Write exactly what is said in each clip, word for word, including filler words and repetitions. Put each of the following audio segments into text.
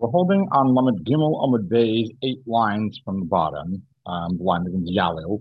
We're holding on Lamed Gimel Amud Bey's eight lines from the bottom, um, the line that begins Yalil.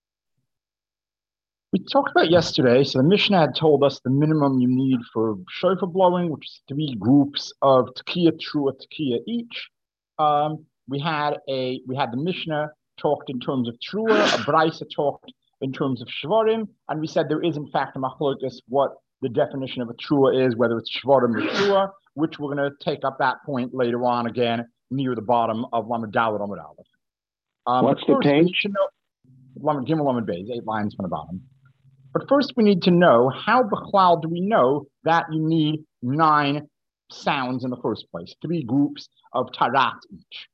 We talked about yesterday, so the Mishnah had told us the minimum you need for shofar blowing, which is three groups of tekiah, trua, tekiah each. Um, we had a we had the Mishnah talked in terms of trua, a Braisa talked in terms of shvarim, and we said there is in fact a machlokas what the definition of a trua is, whether it's shvarim or trua, which we're going to take up that point later on again near the bottom of Lamed Daled Amud Aleph. Um, What's the page? Lamed Gimel Amud Bey, eight lines from the bottom. But first we need to know how b'chlal do we know that you need nine sounds in the first place, three groups of tarat each.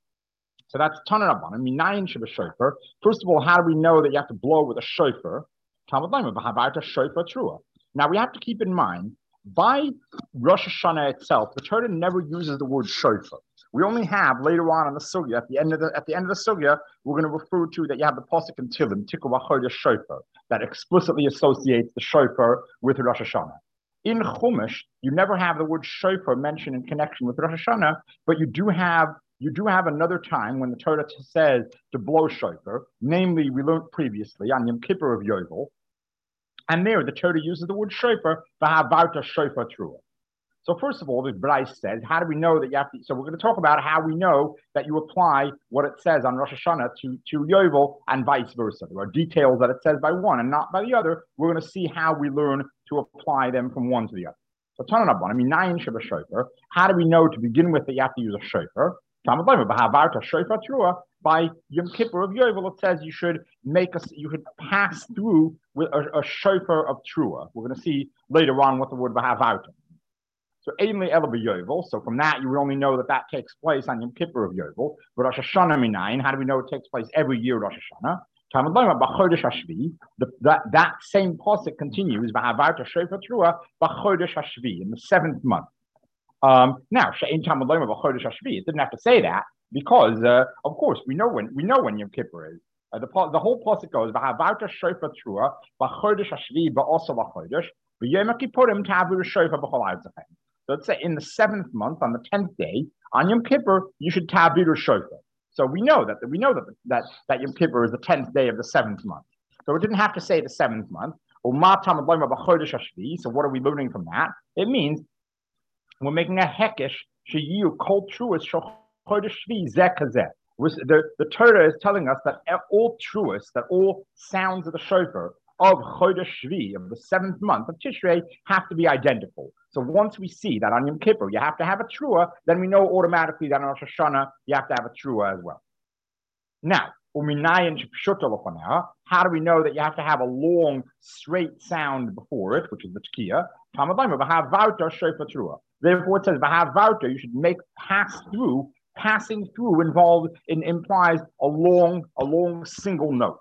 So that's Taner Rabbanan, minayin sheba shofar. First of all, how do we know that you have to blow with a shofar? Talmud Lema b'havarta shofar trua. Now we have to keep in mind, by Rosh Hashanah itself, the Torah never uses the word shofar. We only have later on in the sugya, at the end of the at the end of the sugya, we're going to refer to that you have the pasuk in Tehillim, Tikku v'chodesh shofar, that explicitly associates the shofar with Rosh Hashanah. In Chumash, you never have the word shofar mentioned in connection with Rosh Hashanah, but you do have you do have another time when the Torah says to blow shofar. Namely, we learned previously on Yom Kippur of Yovel, and there the Torah uses the word shofar, v'havarta shofar trua. So first of all, the Bryce says, how do we know that you have to, so we're going to talk about how we know that you apply what it says on Rosh Hashanah to, to Yovel and vice versa. There are details that it says by one and not by the other. We're going to see how we learn to apply them from one to the other. So Taner Rabbanan, I mean, nine sheba shofar. How do we know to begin with that you have to use a shofar? Talmud Lema b'havarta shofar trua. By Yom Kippur of Yovel, it says you should make a, you should pass through with a, a shofar of trua. We're going to see later on what the word b'havarta. So Einli Ela b'Yovel. So from that, you would only know that that takes place on Yom Kippur of Yovel. But Rosh Hashanah minayin. How do we know it takes place every year Rosh Hashanah? Talmud Lema b'chodesh hashvi. That that same pasuk continues b'havarta shofar trua b'chodesh hashvi, in the seventh month. Um, now she'ein Talmud Lema b'chodesh hashvi. It didn't have to say that because, uh, of course, we know when we know when Yom Kippur is. Uh, the the whole pasuk goes b'havarta shofar trua b'chodesh hashvi ba'osa b'chodesh b'yom kippurim ta'aviru shofar b'chol artzachem. So let's say in the seventh month, on the tenth day, on Yom Kippur, you should ta'aviru shofar. So we know that we know that that that Yom Kippur is the tenth day of the seventh month. So it didn't have to say the seventh month. So what are we learning from that? It means we're making a hekesh sheyu kol truas chodesh shvi zeh kazeh. The the Torah is telling us that all truas, that all sounds of the shofar of chodesh shvi, of the seventh month of Tishrei, have to be identical. So once we see that on Yom Kippur you have to have a trua, then we know automatically that on Rosh Hashanah you have to have a trua as well. Now, how do we know that you have to have a long, straight sound before it, which is the tekiah? Therefore, it says v'havarta. You should make pass through. Passing through involved in implies a long, a long single note.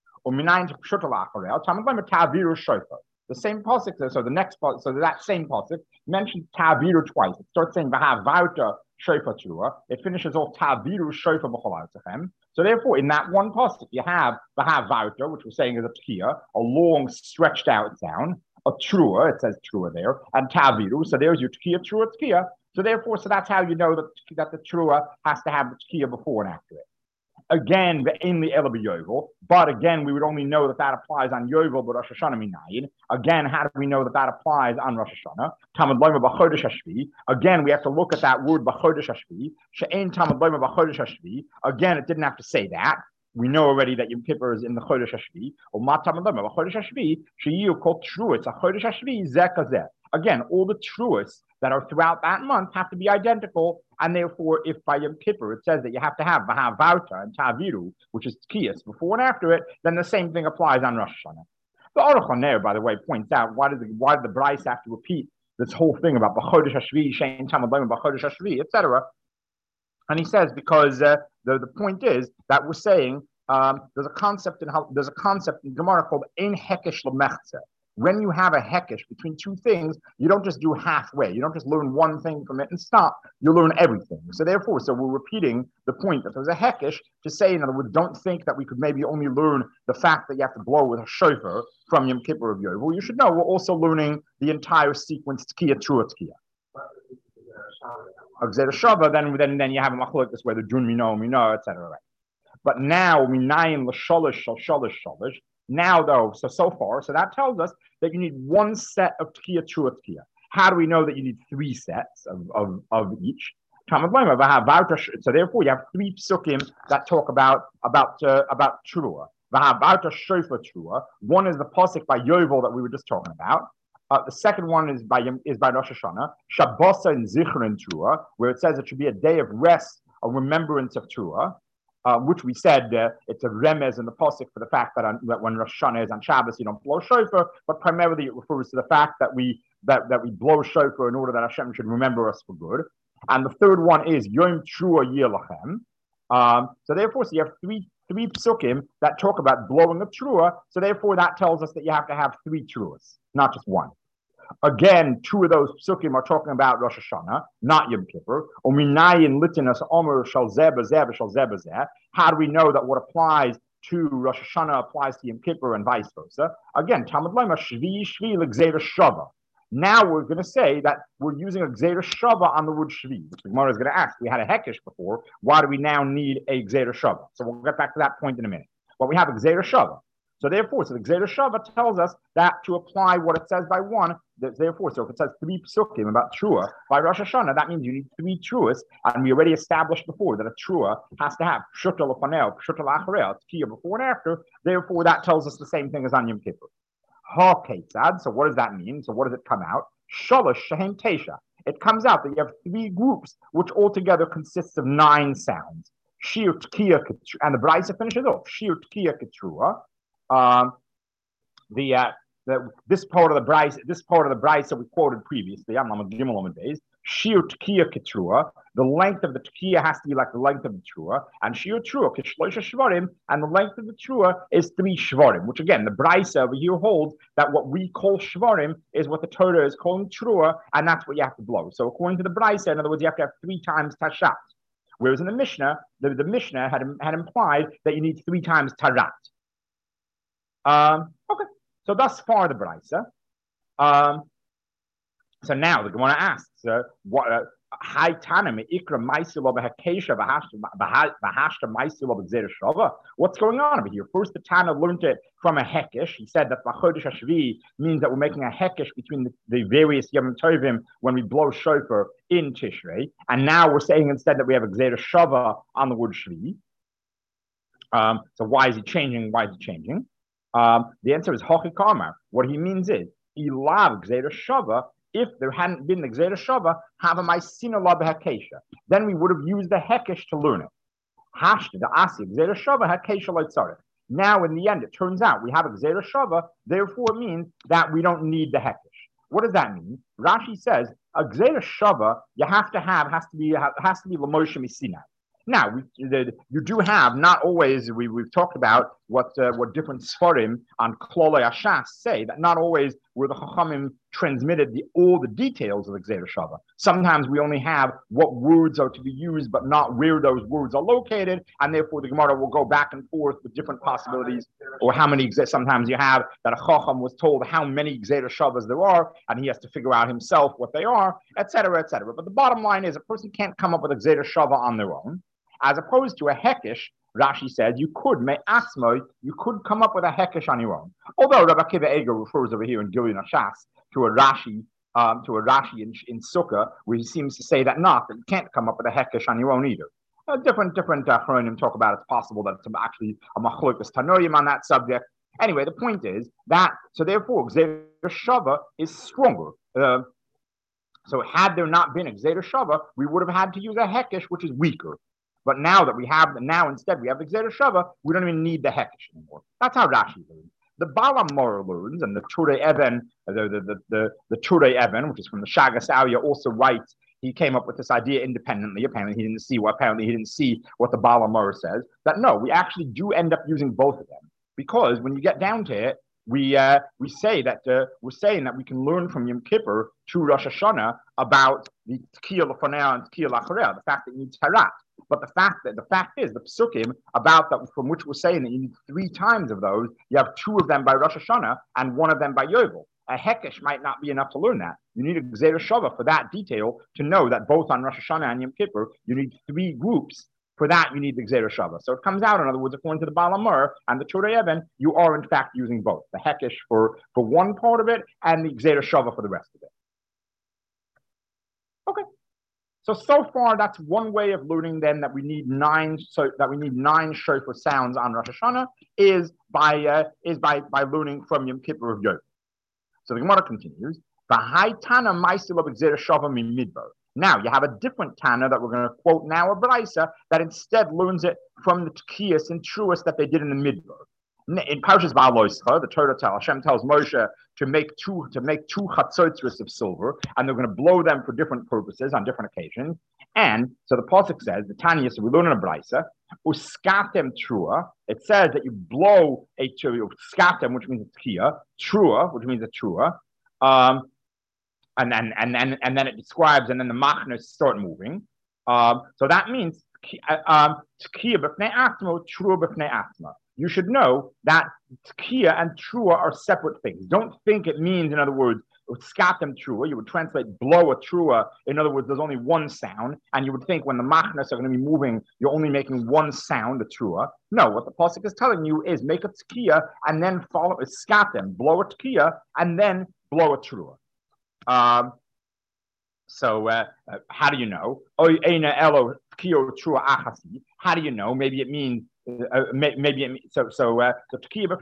The same pasuk, so the next pasuk, so that same pasuk mentions ta'aviru twice. It starts saying v'havarta shofar trua. It finishes off ta'aviru shofar b'chol artzachem. So therefore, in that one pasuk, you have v'havarta, which we're saying is a tekiah, a long stretched out sound. A trua, it says trua there, and ta'aviru. So there's your tekiah, trua, tekiah. So therefore, so that's how you know that that the trua has to have the tekiah before and after it. Again, the Einli Ela b'Yovel, but again, we would only know that that applies on Yovel, but Rosh Hashanah minayin. Again, how do we know that that applies on Rosh Hashanah? Talmud Lema b'chodesh hashvi. Again, we have to look at that word b'chodesh hashvi. She'ein Talmud Lema b'chodesh hashvi. Again, it didn't have to say that. We know already that Yom Kippur is in the chodesh hashvi. Or ma Talmud Lema b'chodesh hashvi. She'yu kol truas a chodesh hashvi zeh kazeh. Again, all the truas that are throughout that month have to be identical, and therefore, if by Yom Kippur it says that you have to have v'havarta and ta'aviru, which is tekiyas, before and after it, then the same thing applies on Rosh Hashanah. The Aruch LaNer, by the way, points out why did the why did the Bryce have to repeat this whole thing about b'chodesh hashvi, shein Talmud Lema b'chodesh hashvi, et cetera. And he says because uh, the the point is that we're saying um, there's a concept in there's a concept in Gemara called ein hekesh lemechze. When you have a hekesh between two things, you don't just do halfway. You don't just learn one thing from it and stop. You learn everything. So therefore, so we're repeating the point that there's a hekesh to say, in other words, don't think that we could maybe only learn the fact that you have to blow with a shofar from Yom Kippur of Yovel. You should know we're also learning the entire sequence, tekiah, trua, tekiah. Gzeira Shava, then then then you have a machlokes whether Jun Mino, Mino, et cetera. Right? But now Minayin l'sholish shal sholish sholish. Now though, so so far, so that tells us that you need one set of tkiya trua tkiya. How do we know that you need three sets of of, of each? So therefore, you have three psukim that talk about about uh, about trua. One is the pasuk by Yovel that we were just talking about. Uh, the second one is by is by Rosh Hashanah, Shabbos and Zichron Trua, where it says it should be a day of rest, a remembrance of Trua, uh, which we said uh, it's a remez in the pasuk for the fact that, on, that when Rosh Hashanah is on Shabbos, you don't blow shofar, but primarily it refers to the fact that we that, that we blow shofar in order that Hashem should remember us for good. And the third one is Yom Trua Yilachem. Um, so therefore, so you have three three psukim that talk about blowing of Trua. So therefore, that tells us that you have to have three Truas, not just one. Again, two of those psukim are talking about Rosh Hashanah, not Yom Kippur. How do we know that what applies to Rosh Hashanah applies to Yom Kippur and vice versa? Again, Talmud Lema Shvi Shvi L'Gzeira Shava. Now we're going to say that we're using a Gzeira Shava on the word Shvi, which the Gemara is going to ask. We had a Hekesh before. Why do we now need a Gzeira Shava? So we'll get back to that point in a minute. But we have a Gzeira Shava. So therefore, so the Gzeira Shava tells us that to apply what it says by one, that therefore, so if it says three psukim about Trua by Rosh Hashanah, that means you need three Truas, and we already established before that a Trua has to have Pshuta l'fanel, Pshuta l'acharel, Tkiya before and after. Therefore, that tells us the same thing as on Yom Kippur. Ha Ketzad, so what does that mean? So what does it come out? Shalosh Shehem Tesha. It comes out that you have three groups, which altogether consists of nine sounds. Shir Tkiya, and the Braisa finishes off. Shir Tkiya Ketrua. Um, the, uh, the this part of the Braisa, this part of the Braisa that we quoted previously, I'm on Gimel Amud Beis. Shir Tkiya Ketrua. The length of the Tkiya has to be like the length of the Trua, and Shir Trua Kishloisha Shvarim, and the length of the Trua is three Shvarim. Which again, the Braisa over here holds that what we call Shvarim is what the Torah is calling Trua, and that's what you have to blow. So according to the Braisa, in other words, you have to have three times Tashat. Whereas in the Mishnah, the, the Mishnah had had implied that you need three times Tarat. Um, okay, so thus far the Braisa. Um, so now the Gemara asks, uh, what High Tanam Ikra Maisilo Bahakesha Bahashta Maisilo B'Gzeira Shava. What's going on over here? First, the Tana learned it from a Hekesh. He said that Bachodesh Hashvi means that we're making a Hekesh between the, the various Yom Tovim when we blow shofar in Tishrei, and now we're saying instead that we have a Gzeira Shava on the word Shvi. Um, so why is he changing? Why is he changing? Um, the answer is Hochi Karmar. What he means is, Ilav Gzeira Shava, if there hadn't been the Gzeira Shava, have a Maisina La Behakesha. Then we would have used the Hekesh to learn it. Hashta, the Asi, Gzeira Shava, Hakesha Leitzarech. Now, in the end, it turns out we have a Gzeira Shava, therefore it means that we don't need the Hekesh. What does that mean? Rashi says, a Gzeira Shava, you have to have, has to be, has to be Lamoshe Misinai. Now, we, the, you do have, not always, we, we've talked about what uh, what different Sfarim on Klolei Ashas say, that not always were the Chachamim transmitted the, all the details of the Gzeira Shava. Sometimes we only have what words are to be used, but not where those words are located, and therefore the Gemara will go back and forth with different possibilities, or how many, sometimes you have that a Chacham was told how many Gzeira Shavas there are, and he has to figure out himself what they are, et cetera, et cetera. But the bottom line is a person can't come up with a Gzeira Shava on their own. As opposed to a Hekesh, Rashi says you could make asmo, you could come up with a Hekesh on your own. Although Rabbi Akiva Eger refers over here in Gilyon Hashas to a Rashi, um, to a Rashi in, in Sukkah, where he seems to say that not that you can't come up with a Hekesh on your own either. Uh, different different Achronim uh, talk about it's possible that it's actually a Machlokas Tanoim on that subject. Anyway, the point is that so therefore Gzeira Shava is stronger. Uh, so had there not been a Gzeira Shava, we would have had to use a Hekesh, which is weaker. But now that we have, now instead we have the Gzeira Shava, we don't even need the Hekesh anymore. That's how Rashi learns. The Bala Mor learns, and the Turei Even, the the the the, the Turei Even, which is from the Shagas Aliyah, also writes. He came up with this idea independently. Apparently, he didn't see what. Apparently, he didn't see what the Bala Mor says. That no, we actually do end up using both of them, because when you get down to it, we uh, we say that uh, we're saying that we can learn from Yom Kippur to Rosh Hashanah about the Tkiya L'Fanel and Tkiya L'Acharel, the fact that you need Tarat. But the fact that the fact is the psukim about that from which we're saying that you need three times of those, you have two of them by Rosh Hashanah and one of them by Yovel. A Hekesh might not be enough to learn that. you need a Gzeira Shava for that detail to know that both on Rosh Hashanah and Yom Kippur, you need three groups. For that, you need the Gzeira Shava. So it comes out, in other words, according to the Baal HaMaor and the Torah Eben, you are in fact using both. The Hekesh for, for one part of it and the Gzeira Shava for the rest of it. Okay. So, so far, that's one way of learning then that we need nine, so that we need nine shofar sounds on Rosh Hashanah is by, uh, is by, by learning from Yom Kippur of Yom. So the Gemara continues, V'haitana ma'asil of Gzeira Shava mimidbar. Now, you have a different Tana that we're going to quote now, a Braisa, that instead learns it from the Tkiyas and Truas that they did in the Midbar. In Parshas Ba'aloischa, the Torah tells, Hashem tells Moshe to make two to make two chatzotros of silver, and they're going to blow them for different purposes on different occasions. And so the pasuk says, the Tanya, so we learn in a Braisa, uskatem trua. It says that you blow a uskatem, which means a tkiyah, trua, which means a trua. Um, And then and then and then it describes, and then the machnas start moving. Um, so that means um, you should know that tkiya and trua are separate things. Don't think it means, in other words, skatem trua. You would translate blow a trua. In other words, there's only one sound, and you would think when the machnas are going to be moving, you're only making one sound, a trua. No, what the pasuk is telling you is make a tkiya and then follow a skatem, blow a tkiya and then blow a trua. Um, so uh, uh, how do you know? How do you know? Maybe it means uh, maybe it means, so so uh, so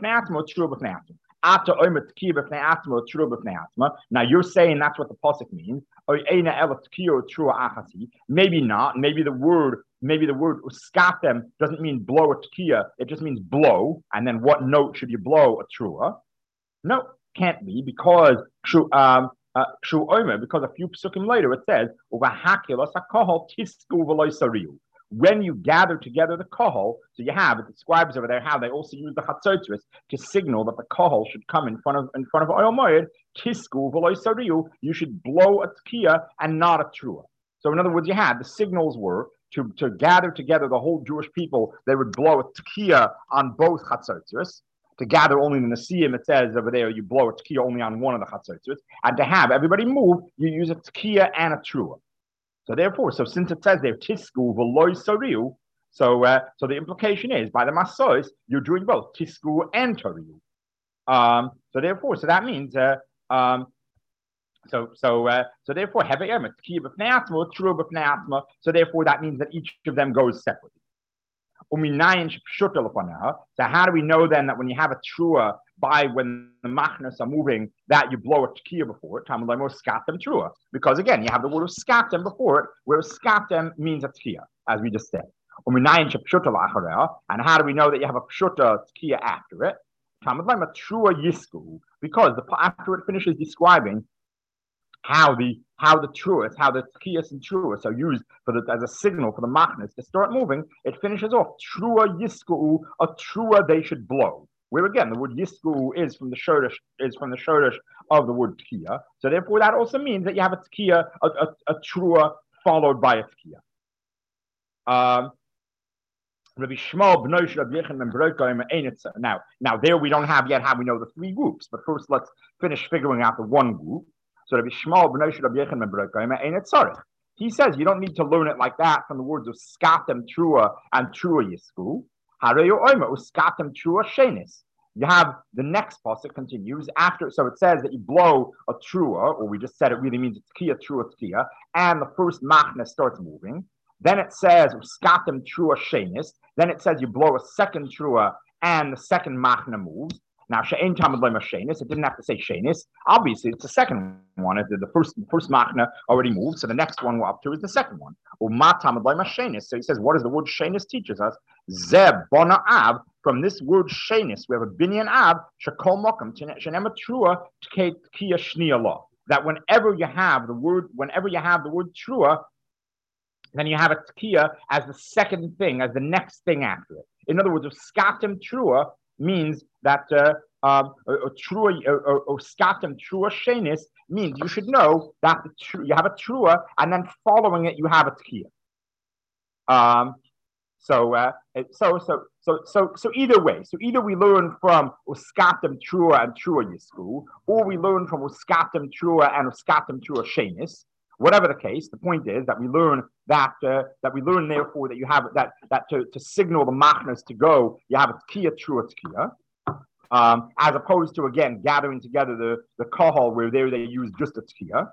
now you're saying that's what the pasuk means. Maybe not. Maybe the word maybe the word uskatem doesn't mean blow a tkiya. It just means blow. And then what note should you blow a trua? No, can't be, because um. Uh, because a few psukim later it says, when you gather together the kohol, so you have, it describes over there how they also use the chatzotros to signal that the kohol should come in front of in front of Oyel Moed, tisku v'lo sariu, you should blow a tkiya and not a trua. So in other words, you had, the signals were to, to gather together the whole Jewish people, they would blow a tkiya on both chatzotros. To gather only in the Nesiim, it says over there, you blow a tkiya only on one of the chatzotros. And to have everybody move, you use a tkiya and a trua. So therefore, so since it says there, tisku v'loy sariu, so uh, so the implication is, by the masos, you're doing both, tisku and toriu. Um, so therefore, so that means, uh, um, so so uh, so therefore, have a tkiya b'fnei atma, trua b'fnei atma. So therefore, that means that each of them goes separately. So how do we know then that when you have a trua, by when the machnas are moving, that you blow a tkiya before it? Skatem trua. Because again, you have the word of skatem before it, where skatem means a tkiya, as we just said. And how do we know that you have a pshuta tkiya after it? Because the, after it finishes describing how the how the truas, how the tkiyas and truas are used for the, as a signal for the machnas to start moving, it finishes off trua yisku, a trua they should blow. Where again the word yisku is from the shoresh is from the shoresh of the word tkiya. So therefore that also means that you have a tkiya, a, a, a trua followed by a tkiya. Um, Rabbi Shmuel B'nai Rabbi Yechon ben Beroka Einitza. Now, now there we don't have yet how we know the three groups, but first let's finish figuring out the one group. So Rabbi Shmuel B'nai Rabbi Yechon ben Beroka Einit Tzarich. He says you don't need to learn it like that from the words of skatem trua and trua yisku. Hareyo oima uskatem trua shenis. You have the next pasuk continues after, so it says that you blow a trua, or we just said it really means it's tkiya trua tkiya, and the first machna starts moving. Then it says skatem trua shenis. Then it says you blow a second trua, and the second machna moves. Now, she'ein tamid lo'ima shenis. It didn't have to say shenis. Obviously, it's the second one. It, the first first machna already moved, so the next one we're up to is the second one. Uma tamid lo'ima shenis. So he says, what does the word shenis teaches us? Zeb bona av. From this word shenis, we have a binyan av shekol mokum shenema trua tkiya shniya law. That whenever you have the word, whenever you have the word trua, then you have a tkiya as the second thing, as the next thing after it. In other words, if skatem trua means that uh, um, or trua or skatem trua shenis means you should know that the tru, you have a trua and then following it you have a tkiya. Um, So, uh, so, so, so, so, so either way, so either we learn from uskatem trua and trua yisku, or we learn from uskatem trua and uskatem trua shenis. Whatever the case, the point is that we learn that uh, that we learn therefore that you have that that to, to signal the machnas to go, you have a tkiya trua tkiya, um, as opposed to again gathering together the the kahal where there they use just a tkiya.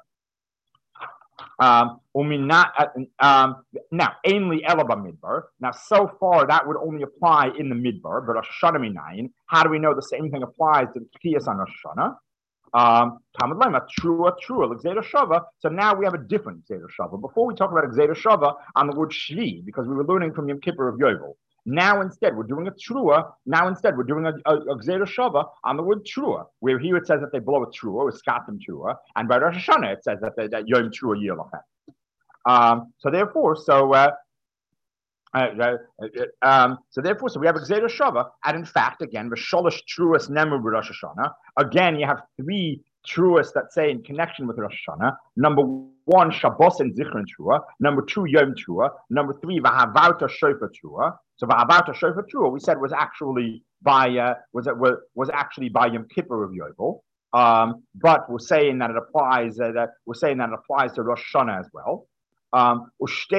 Um, um, now, ainly elaba midbar. Now, so far that would only apply in the midbar, but Rosh Hashanah minayin. How do we know the same thing applies to the tkiyas on Rosh Hashanah? Um, trua, trua, Gzeda Shava. So now we have a different Gzeda Shava. Before we talk about Gzeda Shava on the word Shvi, because we were learning from Yom Kippur of Yovel. Now instead we're doing a trua. Now instead we're doing a, a, a Gzeda Shava on the word trua, where here it says that they blow a trua, or skatim trua, and by Rosh Hashanah it says that they, that Yom Trua Yilachem. Um, so therefore, so. Uh, Uh, uh, um, so therefore, so we have a Gzeda Shava, and in fact, again, the Sholosh Truas Nemu Rosh Hashanah. Again, you have three truas that say in connection with Rosh Hashanah. Number one, Shabbos and Zichron Trua. Number two, Yom Trua. Number three, Vahavauta Shofar Trua. So Vahavauta Shofar Trua, we said was actually by uh, was was was actually by Yom Kippur of Yovel. Um, but we're saying that it applies uh, that we're saying that it applies to Rosh Hashanah as well. Um,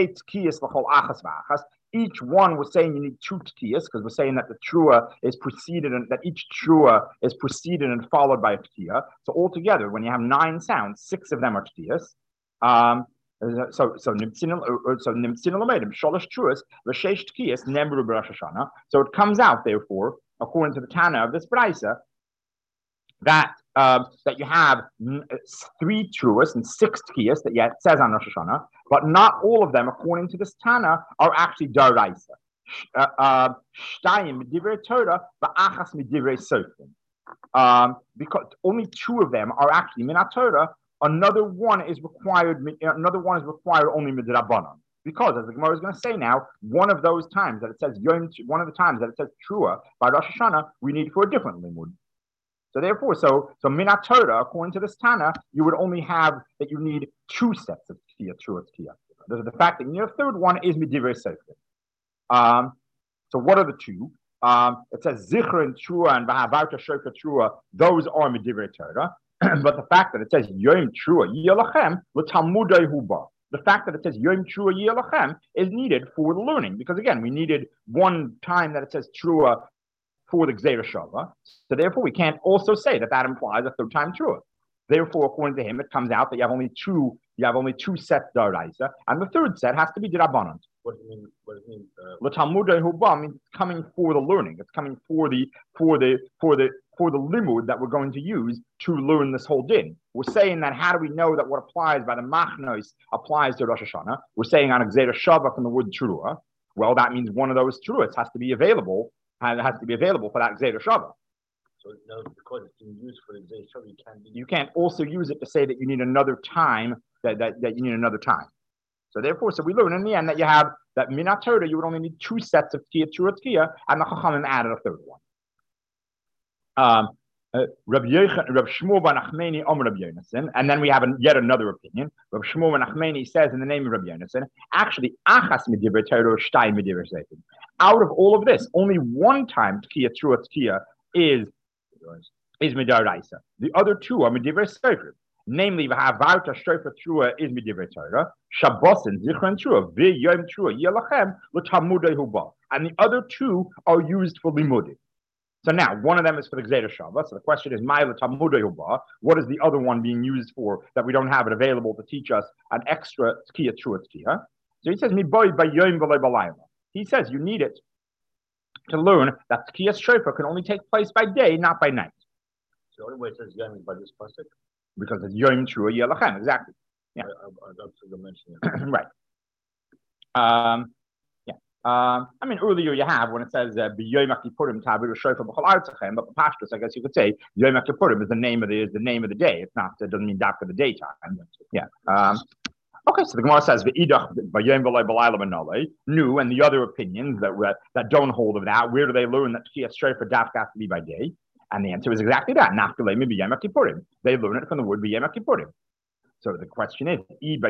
each one was saying you need two tkiyas because we're saying that the trua is preceded and that each trua is preceded and followed by a tkiya. So altogether, when you have nine sounds, six of them are tkiyas. Um, so so nimtzin so nimtzin lamedim sholosh truas v'sheish tkiyas nemru b'Rosh Hashanah. So it comes out, therefore, according to the Tana of this brayso, that uh, that you have three truas and six tkiyas that yet says on Rosh Hashanah, but not all of them, according to this Tana, are actually daraisa. Shtayim midivrei Torah va'achas midivrei sofrim. Um, because only two of them are actually minat Torah. Another one is required. Another one is required only midrabanan. Because, as the Gemara is going to say now, one of those times that it says yom, one of the times that it says trua by Rosh Hashanah, we need for a different limud. So therefore, so so minat Torah, according to this Tana, you would only have that you need two sets of tkiyah, trua tkiyah. The fact that you need a third one is midivrei sofrim. Um, so what are the two? Um, it says zichron trua and vahavauta shofar trua. Those are midivrei Torah. But the fact that it says yom trua yilachem l'talmudei huba. The fact that it says yom trua yilachem is needed for the learning, because again, we needed one time that it says trua for the Gzeda Shava. So therefore, we can't also say that that implies a third time trua. Therefore, according to him, it comes out that you have only two. You have only two sets d'oraisa, and the third set has to be d'rabbanan. What do you mean? What does it mean? L'talmudei huba means it's coming for the learning. It's coming for the for the for the for the limud that we're going to use to learn this whole din. We're saying that how do we know that what applies by the machnos applies to Rosh Hashanah? We're saying on a Gzeda Shava from the word trua. Well, that means one of those truas has to be available. And it has to be available for that Gzeda Shava. So no, because it's being used for the Gzeda Shava, you can't. You can't also use it to say that you need another time. That, that, that you need another time. So therefore, so we learn in the end that you have that minat Torah, you would only need two sets of tkiyah, trua tkiyah, and the Chachamim added a third one. Um, uh, Rabbi Shmuel ben Achmeni, Omer Rabbi Yonason, and then we have an, yet another opinion. Rabbi Shmuel ben Achmeni says in the name of Rabbi Yonason, actually, achas midivrei Torah, shtay midivrei sofrim. Out of all of this, only one time tkiyah, trua tkiyah is is midaraisa. The other two are midivrei sofrim. Namely, Vahavauta Shofar Trua is midivrei Torah, Shabbos and Zichron Trua, V'yom Trua Yilachem l'talmudei huba, and the other two are used for limudim. So now, one of them is for the Gzeda Shava. So the question is, my l'talmudei huba. What is the other one being used for that we don't have it available to teach us an extra tkiyah, trua tkiyah? So he says, Mi boy by yom v'lo b'layla. He says you need it to learn that tkiyah shofar can only take place by day, not by night. So the only way it says yom is by this pasuk. Because it's yom trua yilachem, exactly. Yeah, I, I, I mention it. Right. Um, yeah. Um, I mean, earlier you have when it says b'yom kippurim taviru shofar b'chol artzachem, but the pashtus, I guess you could say yom kippurim is the name of the is the name of the day. It's not. It doesn't mean dafka the daytime. Yeah. Um, okay. So the Gemara says v'idach b'yom v'lo b'layla b'nolei new, and the other opinions that that don't hold of that. Where do they learn that tkiyas shofar dafka has to be by day? And the answer is exactly that. They learn it from the word b'yom kippurim. So the question is,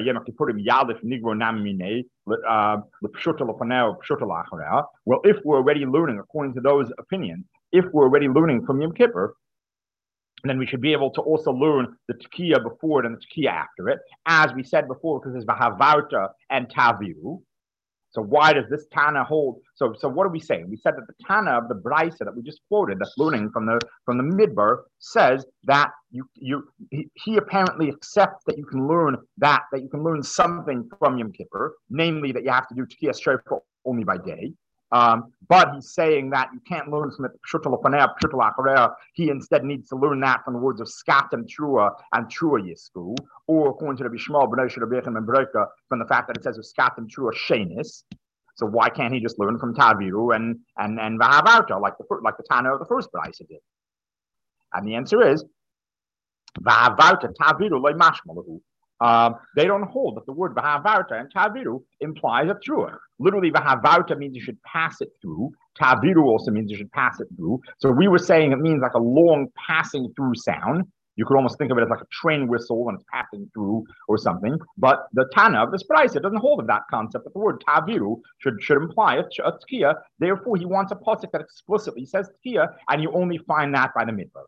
well, if we're already learning, according to those opinions, if we're already learning from Yom Kippur, then we should be able to also learn the Tekiah before it and the Tekiah after it, as we said before, because there's Vahavarta and Taviru. So why does this Tana hold? So, so what are we saying? We said that the Tana of the Brisa that we just quoted, that's learning from the from the Midbar, says that you you he, he apparently accepts that you can learn that that you can learn something from Yom Kippur, namely that you have to do Tekiah Shofar only by day. Um, but he's saying that you can't learn from it. He instead needs to learn that from the words of Skatem Trua and Trua Yisku, or according to the Bishmal from the fact that it says of Skatem Trua Shenis. So why can't he just learn from Taviru and and and Vahavarta like the like the Tana of the first Brisa did? And the answer is Vahavarta Taviru loy mashmalahu. Um, they don't hold that the word Vahavarta and Taviru implies a Trua. Literally, Vahavarta means you should pass it through. Taviru also means you should pass it through. So we were saying it means like a long passing through sound. You could almost think of it as like a train whistle when it's passing through or something. But the Tana of this Brisa doesn't hold of that concept. But the word Taviru should, should imply a, a Tekiah. Therefore, he wants a pasuk that explicitly says Tekiah, and you only find that by the Midbar.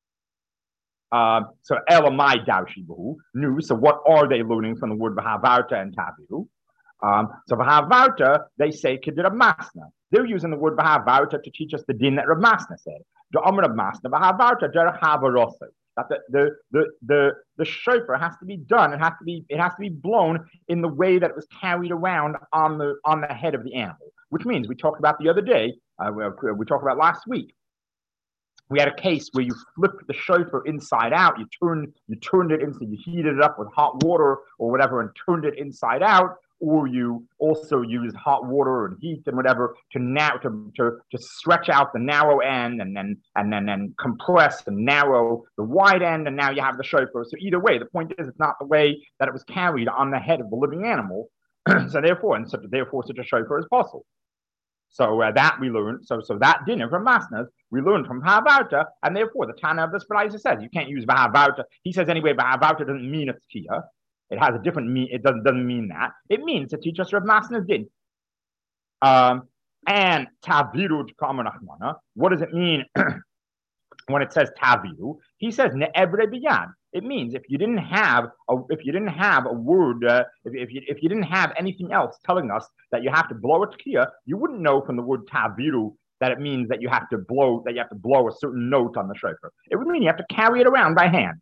Uh, so Elamai Daushibu new. So what are they learning from the word Vahavarta and Taviru? Um, so Vahavarta, they say Kedira Masna. They're using the word Vahavarta to teach us the din that Rav Masna said. The Amr of Masna Vahavarta Derech Havarosa. That the the the the the shofar has to be done. It has to be it has to be blown in the way that it was carried around on the on the head of the animal. Which means we talked about the other day. Uh, we, we talked about last week. We had a case where you flipped the shofar inside out. You turned you turned it into you heated it up with hot water or whatever and turned it inside out, or you also used hot water and heat and whatever to now to, to to stretch out the narrow end and then and then and compress and narrow the wide end, and now you have the shofar. So either way, the point is it's not the way that it was carried on the head of the living animal. so therefore, and such therefore such a shofar is possible. So uh, that we learned, so so that dinner from Masnas, we learned from Vahavarta, and therefore the Tana of this Brisa says you can't use Vahavarta. He says anyway, Vahavarta doesn't mean a Tekiah. It has a different mean. It doesn't doesn't mean that. It means to teach us Rav Masnas din. Um, and Taviru Kamanachmana. What does it mean when it says Taviru? He says Ne'ebre biyad. It means if you didn't have a if you didn't have a word, uh, if, if you if you didn't have anything else telling us that you have to blow a tekiah, you wouldn't know from the word taviru that it means that you have to blow that you have to blow a certain note on the shofar. It would mean you have to carry it around by hand.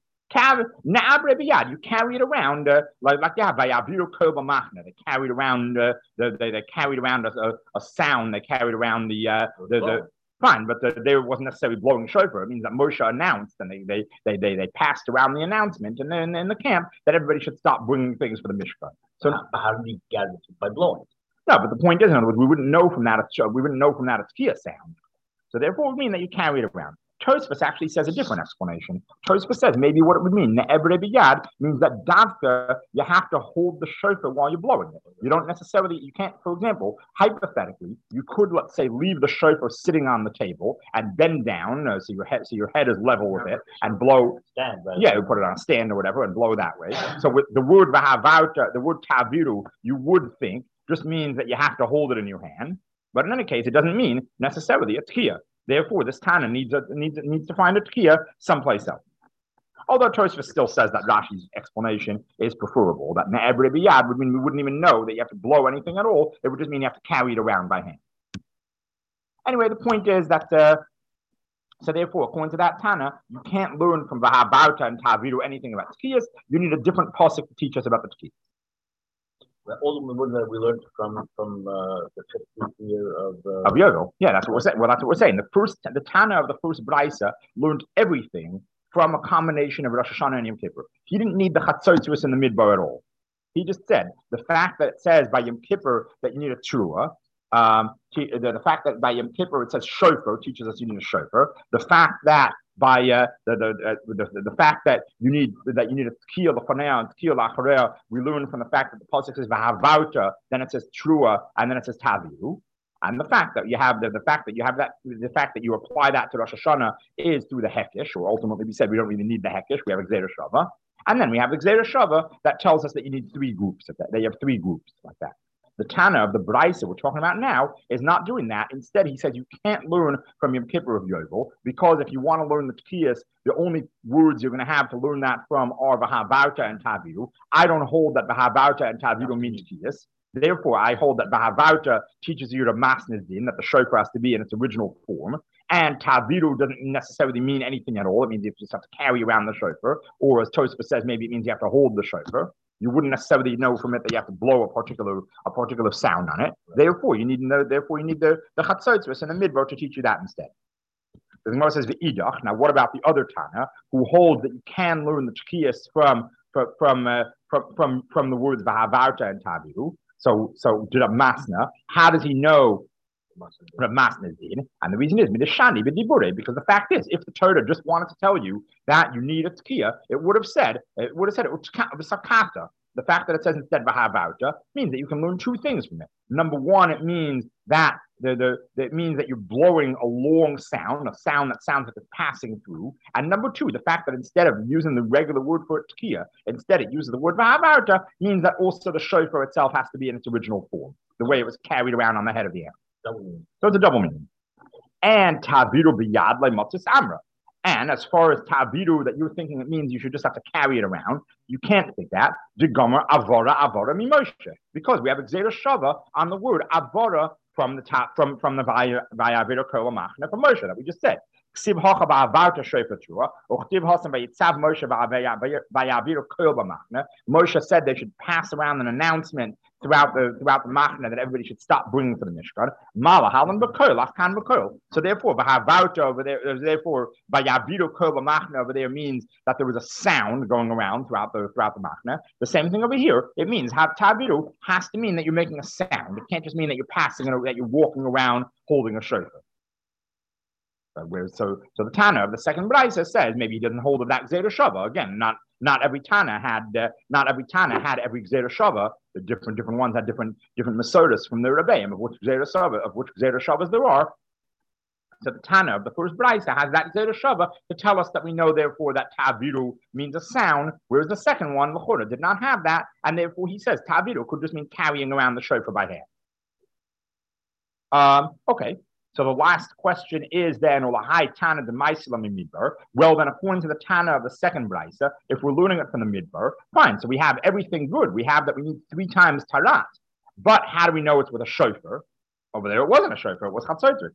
You carry it around uh, like like yeah, by Aviru Koba Machna. They carried around uh, the, they they carried around a, a, a sound. They carried around the uh, the, the fine, but the, they wasn't necessarily blowing shofar. It means that Moshe announced, and they they they they, they passed around the announcement, and then in the camp that everybody should stop bringing things for the mishkan. So how, how do you gather it? By blowing? No, but the point is, in other words, we wouldn't know from that a, we wouldn't know from that a tekiah sound. So therefore, it would mean that you carry it around. Tosfos actually says a different explanation. Tosfos says maybe what it would mean, Ne'ebre biyad, means that davka, you have to hold the shofar while you're blowing it. You don't necessarily, you can't, for example, hypothetically, you could, let's say, leave the shofar sitting on the table and bend down, uh, so your head so your head is level with it, and blow, stand, right? yeah, you put it on a stand or whatever, and blow that way. So with the word vahavauta, the word taviru, you would think, just means that you have to hold it in your hand. But in any case, it doesn't mean necessarily a tekiah. Therefore, this Tana needs a, needs needs to find a tekiah someplace else. Although Tosfos still says that Rashi's explanation is preferable, that Ne'ebre biyad would mean we wouldn't even know that you have to blow anything at all. It would just mean you have to carry it around by hand. Anyway, the point is that, uh, so therefore, according to that Tana, you can't learn from Vahavarta and Taviru anything about tekiyas. You need a different pasuk to teach us about the tekiyas. Well, all the words that we learned from from uh, the fifteenth year of uh, of Yovel. Yeah, that's what we're saying. Well, that's what we're saying. The first, the Tana of the first Brisa learned everything from a combination of Rosh Hashanah and Yom Kippur. He didn't need the Chatzotzus in the Midbar at all. He just said the fact that it says by Yom Kippur that you need a Trua. Um, the, the fact that by Yom Kippur it says shofar teaches us you need a shofar. The fact that by uh, the, the, uh, the, the the fact that you need that you need a tekiah l'fanei and tekiah l'acharei, we learn from the fact that the pasuk says vahavauta, then it says trua, and then it says taviru, and the fact that you have the, the fact that you have that the fact that you apply that to Rosh Hashanah is through the hekesh, or ultimately we said we don't really need the hekesh, we have a Gzeira Shava, And then we have the Gzeira Shava that tells us that you need three groups of that. That you have three groups like that. The Tana of the Braisa we're talking about now is not doing that. Instead, he says you can't learn from Yom Kippur of Yovel because if you want to learn the Tkiyas, the only words you're going to have to learn that from are V'havarta and Taviru. I don't hold that V'havarta and Taviru mean Tkiyas. Therefore, I hold that V'havarta teaches you to Masnez Din, that the shofar has to be in its original form. And Taviru doesn't necessarily mean anything at all. It means you just have to carry around the shofar. Or as Tosfos says, maybe it means you have to hold the shofar. You wouldn't necessarily know from it that you have to blow a particular a particular sound on it. Therefore, you need to know, therefore you need the, the Chatzotzros and the Midbar to teach you that instead. The Gemara says V'idach. Now, what about the other Tana who holds that you can learn the Tkiyas from from from, uh, from from from the words V'havarta and Taviru? So so Rav Masna, how does he know Rav Masna is in? And the reason is Midashani b'dibure, because the fact is, if the Torah just wanted to tell you that you need a tkiyah, it would have said it would have said it was sakata. The fact that it says instead v'havarta means that you can learn two things from it. Number one, it means that the, the it means that you're blowing a long sound, a sound that sounds like it's passing through. And number two, the fact that instead of using the regular word for tkiyah, instead it uses the word v'havarta, means that also the shofar itself has to be in its original form, the way it was carried around on the head of the animal. So it's a double meaning. And taviru biyad like matzis amra. And as far as taviru that you're thinking it means you should just have to carry it around, you can't think that. The gomer avora avora mimoshe, because we have a Gzeira Shava on the word avora from the top from from the vayaviru kol machna from Moshe that we just said. Ksiv hocha ba'avarta shofar trua, or chtiv hasam vayitzav Moshe vayaviru kol b'machna. Moshe said they should pass around an announcement throughout the throughout the machna that everybody should stop bringing to the mishkan. Mala halan b'kol, achkan b'kol. So therefore, v'havarta over there, therefore vayaviru kol b'machna over there means that there was a sound going around throughout the throughout the machna. The same thing over here. It means taviru has to mean that you're making a sound. It can't just mean that you're passing it, that you're walking around holding a shofar. Where, so, so the Tana of the second Braisa says maybe he doesn't hold of that Gzeira Shava. Again, not not every Tana had uh, not every Tana had every Gzeira Shava. The different different ones had different different Masodas from the Rebbeim of which Gzeira Shava of which Gzeira Shavas there are. So the Tana of the first Braisa has that Gzeira Shava to tell us that we know therefore that Taviru means a sound, whereas the second one L'chora did not have that, and therefore he says Taviru could just mean carrying around the shofar by hand. Um, okay. So the last question is then, Olahai Tana de Maisilam in Midbar. Well, then, according to the Tana of the second Braisa, if we're learning it from the Midbar, fine. So we have everything good. We have that we need three times Tarat. But how do we know it's with a shofar? Over there, it wasn't a shofar, it was Chatzotzros.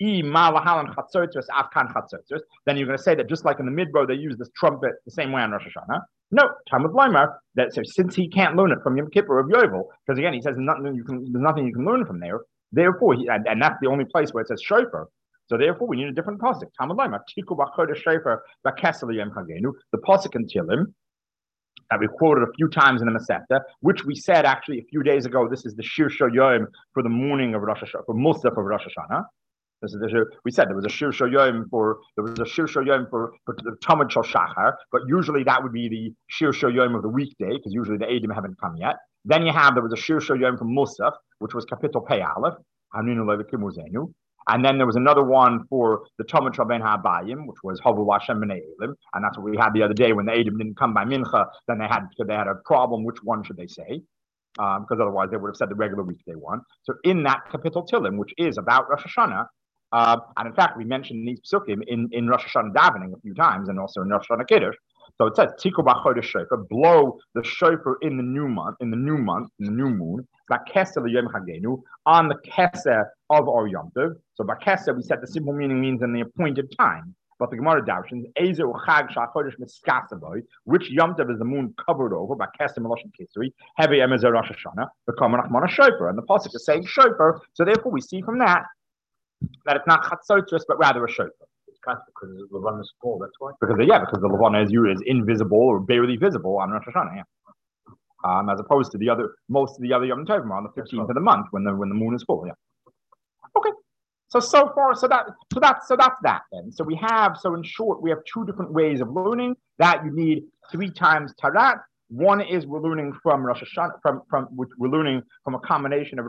Then you're going to say that just like in the Midbar, they use this trumpet the same way on Rosh Hashanah. No, Talmud Leimar, that so since he can't learn it from Yom Kippur of Yovel, because again, he says nothing you can, there's nothing you can learn from there. Therefore, he, and, and that's the only place where it says shofar. So therefore, we need a different pasuk. Talmud Leimar, Tiku b'chodesh shofar v'kesel yom chagenu. The pasuk in Tehillim that we quoted a few times in the Masechta, which we said actually a few days ago. This is the Shir Shoyim for the morning of Rosh Hashanah, for Musaf of Rosh Hashanah. This is the shir, we said there was a Shir Shoyim for there was a Shir Shoyim for, for the Tamid Shal Shachar, but usually that would be the Shir Shoyim of the weekday because usually the Eidim haven't come yet. Then you have there was a Shir Shoyim from Musaf, which was Kapitel Pei Aleph, Haninu Levikim Uzenu. And then there was another one for the Talmud Shal Ben HaBayim, which was Havu Lashem B'nei Elim, and that's what we had the other day when the Eidim didn't come by Mincha. Then they had they had a problem. Which one should they say? Um, because otherwise they would have said the regular weekday one. So in that Kapitel Tilim, which is about Rosh Hashanah, uh, and in fact we mentioned these psukim in in Rosh Hashanah davening a few times, and also in Rosh Hashanah Kiddush. So it says Tiku b'chodesh shofar, blow the shofar in the new month, in the new month, in the new moon. B'kesel yom chagenu, on the keseh of our Yom Tov. So b'keseh, we said the simple meaning means in the appointed time. But the Gemara darshans, Ezer uchag shachodesh miskasaboy, which Yom Tov is the moon covered over b'keseh meloshen kisri, heavy emezer Rosh Hashanah, become nachmana shofar, and the pasuk is saying shofar. So therefore, we see from that that it's not chatzotzros, but rather a shofar. Because the Levana is small, that's why. Because the, yeah, because the Levana is is invisible or barely visible on Rosh Hashanah, yeah. Um, as opposed to the other, most of the other Yom Tovim on the fifteenth of the month when the when the moon is full, yeah. Okay, so so far, so that so that so that's that then. So we have so in short, we have two different ways of learning that you need three times Tarat. One is we're learning from Rosh Hashanah, from from which we're learning from a combination of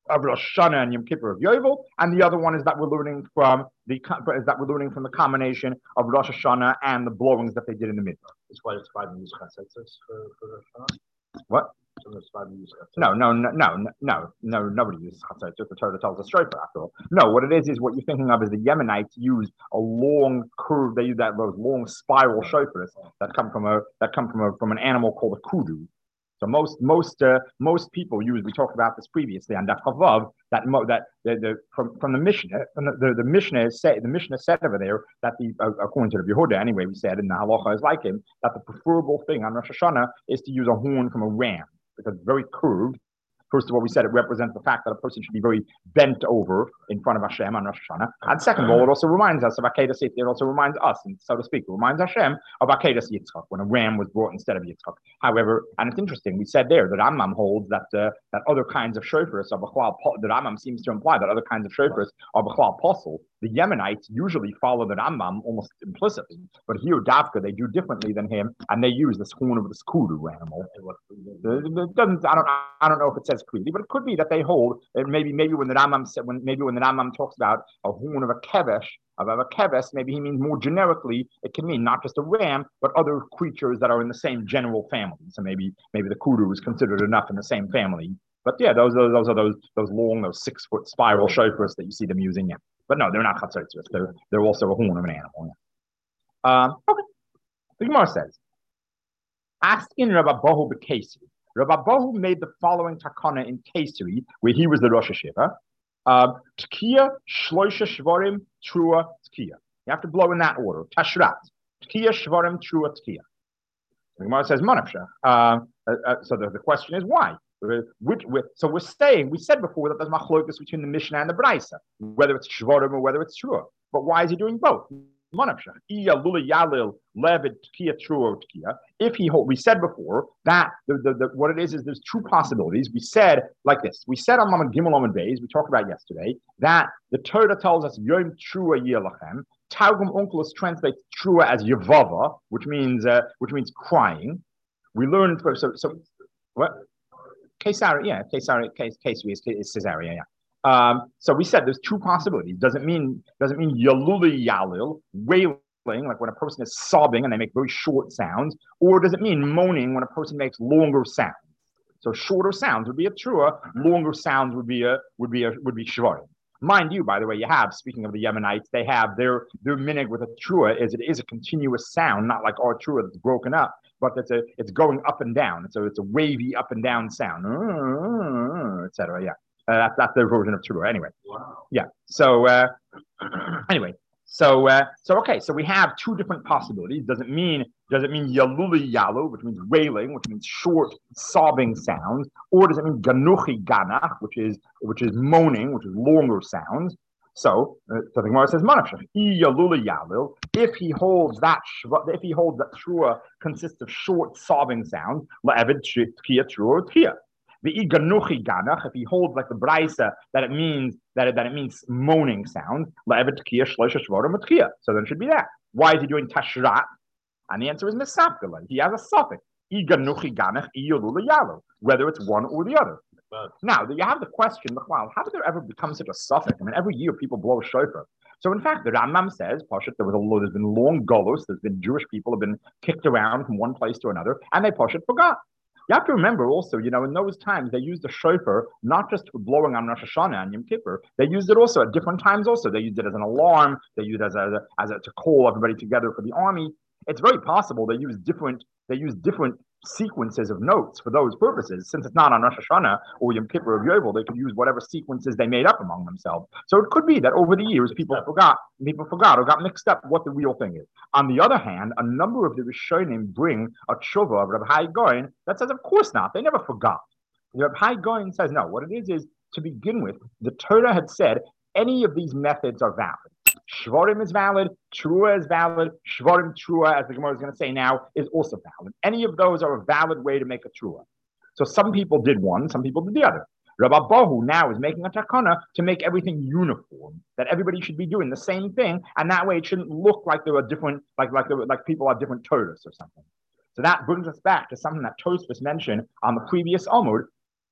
of Rosh Hashanah and Yom Kippur of Yovel, and the other one is that we're learning from the is that we're learning from the combination of Rosh Hashanah and the blowings that they did in the middle. That's why it's five use chasetzes for for Rosh Hashanah. What? So there's five use No, no, no, no, no, no. Nobody uses chasetzes. Just the Torah tells us shofar after all. No, what it is is what you're thinking of is the Yemenites use a long curve. They use that those long spiral shofars that come from a that come from a from an animal called a kudu. So most most uh, most people use. We talked about this previously on Daf Chavav. That mo, that the, the from from the Mishnah, from the, the, the Mishnah say the Mishnah said over there that the uh, according to the Yehuda anyway, we said and the halacha is like him that the preferable thing on Rosh Hashanah is to use a horn from a ram because it's very curved. First of all, we said it represents the fact that a person should be very bent over in front of Hashem on Rosh Hashanah. And second of all, it also reminds us of Akedah Yitzchak. It also reminds us, and so to speak, it reminds Hashem of Akedah Yitzchak when a ram was brought instead of Yitzchak. However, and it's interesting, we said there that Rambam holds that uh, that other kinds of shofars are b'chlal. The Rambam seems to imply that other kinds of shofars are b'chlal apostle. The Yemenites usually follow the Rambam almost implicitly, but here Davka they do differently than him, and they use this horn of this kudu animal. It doesn't. I don't. I don't know if it says clearly, but it could be that they hold. Maybe maybe when the Rambam said when maybe when the Rambam talks about a horn of a kevesh of a keves, maybe he means more generically. It can mean not just a ram, but other creatures that are in the same general family. So maybe maybe the kudu is considered enough in the same family. But yeah, those are those are those those long, those six foot spiral shofars that you see them using. Yeah. But no, they're not chatzos. They're they're also a horn of an animal. Yeah. Um, okay. The Gemara says, asking Rabbi Bohu b'Kesri. Rabbi Bohu made the following takana in Kesri, where he was the Rosh Hashiva. Tkiya shloisha shvarim trua tkiya. You have to blow in that order. Tashrat. Tkiya shvarim trua tkiya. The Gemara says manavsha. Uh, uh, so the, the question is why? Which, which, so we're saying, we said before that there's machlokas between the Mishnah and the Braisa, whether it's Shvarim or whether it's Trua. But why is he doing both? If he hold, we said before that the, the, the, what it is is there's two possibilities. We said like this. We said on Lamed Gimel Lamed Beis, we talked about yesterday, that the Torah tells us Yom Trua Yelachem. Targum Onkelos translates Trua as Yevava, which means uh, which means crying. We learned so so what. Caesarea, yeah, Caesarea, Caesarea is, is Caesarea, yeah. Um, so we said there's two possibilities. Doesn't mean doesn't mean yaluli yalil, wailing, like when a person is sobbing and they make very short sounds, or does it mean moaning when a person makes longer sounds? So shorter sounds would be a trua, longer sounds would be a would be a would be shvarim. Mind you, by the way, you have, speaking of the Yemenites, they have their their minig with a trua is it is a continuous sound, not like our trua that's broken up, but it's a it's going up and down. So it's a wavy up and down sound, et cetera. Yeah, uh, that's that's their version of trua. Anyway, wow. Yeah. So uh, anyway, so uh, so okay, so we have two different possibilities. Does it mean does it mean yaluli yalu, which means wailing, which means short sobbing sounds, or does it mean ganuchi ganach, which is which is moaning, which is longer sounds? So, uh, so the Gemara says, if he holds that, if he holds that trua consists of short sobbing sounds, the iganuchi ganach, if he holds like the brisa that it means that it, that it means moaning sounds, so then it should be that. Why is he doing tashrat? And the answer is misapkala. He has a suffix. Whether it's one or the other. Now, you have the question, how did there ever become such a suffix? I mean, every year people blow a shofar. So, in fact, the Rambam says, Pashat, there was a there's been long golos, there's been Jewish people have been kicked around from one place to another, and they Pashat forgot. You have to remember also, you know, in those times, they used the shofar not just for blowing on Rosh Hashanah and Yom Kippur, they used it also at different times also. They used it as an alarm, they used it as a, as a to call everybody together for the army. It's very possible they use different they use different sequences of notes for those purposes. Since it's not on Rosh Hashanah or Yom Kippur or Yovel, they could use whatever sequences they made up among themselves. So it could be that over the years people forgot, people forgot or got mixed up what the real thing is. On the other hand, a number of the Rishonim bring a tshuva of Rabbi Hai Goin that says, of course not, they never forgot. Rabbi Hai Goin says, no, what it is is, to begin with, the Torah had said any of these methods are valid. Shvarim is valid, Trua is valid, Shvarim Trua, as the Gemara is going to say now, is also valid. Any of those are a valid way to make a Trua. So some people did one, some people did the other. Rabbi Bohu now is making a takana to make everything uniform, that everybody should be doing the same thing, and that way it shouldn't look like there are different, like like there were, like people have different Torahs or something. So that brings us back to something that Tosfos mentioned on the previous Amud,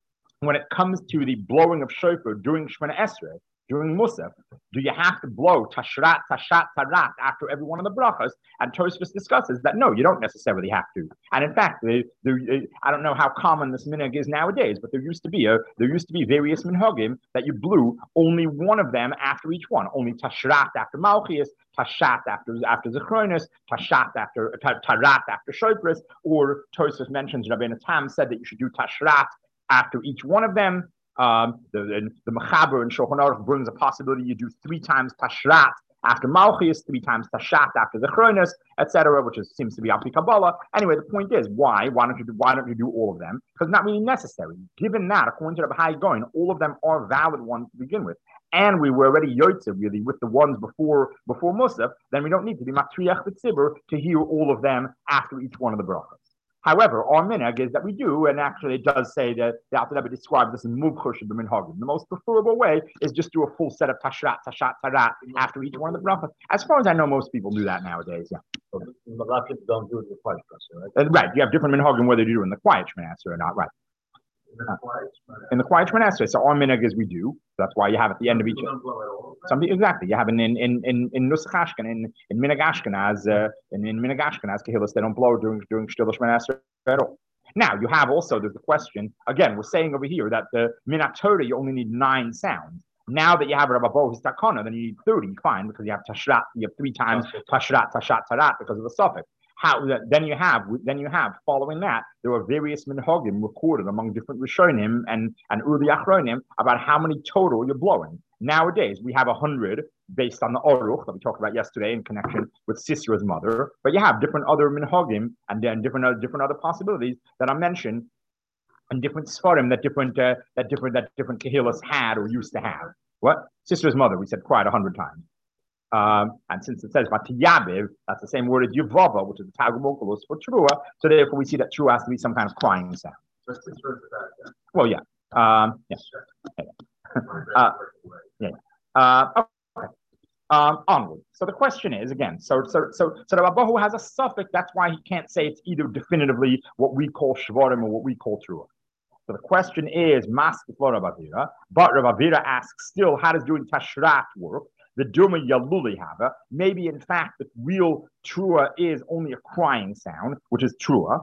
when it comes to the blowing of shofar during Shemona Esrei, during Musaf, do you have to blow tashrat, tashat, tarat after every one of the brachas? And Tosfos discusses that no, you don't necessarily have to. And in fact, they, they, I don't know how common this minhag is nowadays, but there used to be a there used to be various minhagim that you blew only one of them after each one. Only tashrat after Malchias, tashat after after Zechronis, tashat after tarat after Shofris, or Tosfos mentions Rabbeinu Tam said that you should do tashrat after each one of them. Um, the, the, the Mechaber and Shulchan Aruch brings a possibility you do three times Tashrat after Malchias, three times Tashat after the Chronos, et cetera, which is, seems to be Alpi Kabbalah. Anyway, the point is, why? Why don't you do, why don't you do all of them? Because it's not really necessary. Given that, according to the Bahai going, all of them are valid ones to begin with. And we were already Yotze, really, with the ones before before Musaf, then we don't need to be Matriach B'tzibur to hear all of them after each one of the brachas. However, our minhag is that we do, and actually it does say that the Alter Rebbe describes this in Muvchush of the minhagim. The most preferable way is just do a full set of tashrat, tashat, tarat after each one of the brachas. As far as I know, most people do that nowadays. Yeah. So the don't do it in the quiet Shemona, right? Uh, right. You have different minhagim whether you do it in the quiet Shemona Esrei or not. Right. Uh, in the quiet Shemona Esrei. So our minhag is we do. That's why you have at the end of each. Something exactly. You have in in in in, in Nusach Ashkenaz, in in Minhag Ashkenaz, uh, in in Minhag Ashkenaz Kehillas, they don't blow during during Shtil Shemona Esrei at all. Now you have also there's the question again. We're saying over here that the Minat Torah you only need nine sounds. Now that you have Rabba Bo his takana, then you need thirty. Fine, because you have Tashrat. You have three times Tashrat, Tashat, Tarat because of the suffix. How then you have then you have following that there are various minhagim recorded among different Rishonim and and Uli Achronim about how many total you're blowing. Nowadays we have a hundred based on the Aruch that we talked about yesterday in connection with Sisera's mother, but you have different other minhagim and then different other different other possibilities that are mentioned and different svarim that different uh, that different that different kahillas had or used to have. What Sisera's mother we said quite a hundred times. Um, and since it says Vatiyabiv, that's the same word as Yuvava, which is the Targum Onkelos for Trua. So therefore, we see that Trua has to be some kind of crying sound. Well, yeah, um, yeah, yeah. uh, yeah. Uh, okay. Um, onward. So the question is again. So so so so the Rabbahu has a suffix. That's why he can't say it's either definitively what we call Shvarim or what we call Trua. So the question is Maskef Rabavira, but Rabavira asks still, how does doing Tashrat work? The Duma Yaluli Hava, maybe in fact the real Trua is only a crying sound, which is Trua.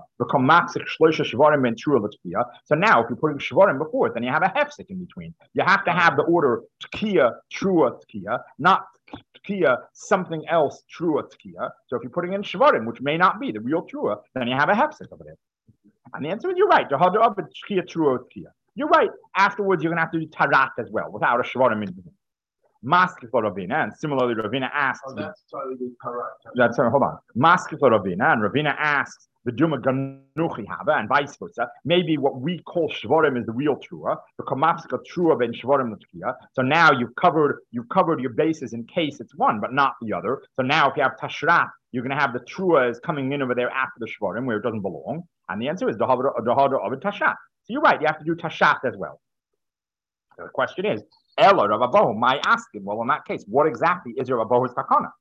So now if you're putting Shvarim before it, then you have a hefsek in between. You have to have the order Tkiya, Trua, Tkiya, not Tkiya, something else, Trua, Tkiya. So if you're putting in Shvarim, which may not be the real Trua, then you have a hefsek over there. And the answer is you're right. You're right. Afterwards, you're going to have to do Tarat as well, without a Shvarim in between. Maskef Ravina, and similarly, Ravina asks. Oh, that's why we do Tarat. That's uh, hold on. Maskef Ravina, and Ravina asks the Duma Ganuchi Haba, and vice versa. Maybe what we call Shvarim is the real Trua. The Kamafska Trua ben Shvarim L'Tkiya. So now you've covered you've covered your bases in case it's one, but not the other. So now if you have Tashrat, you're going to have the Trua is coming in over there after the Shvarim where it doesn't belong. And the answer is Dahadra of Tashat. So you're right. You have to do Tashat as well. So the question is. Ella Ravabohu, my asking, well, in that case, what exactly is your Ravabohu's takana?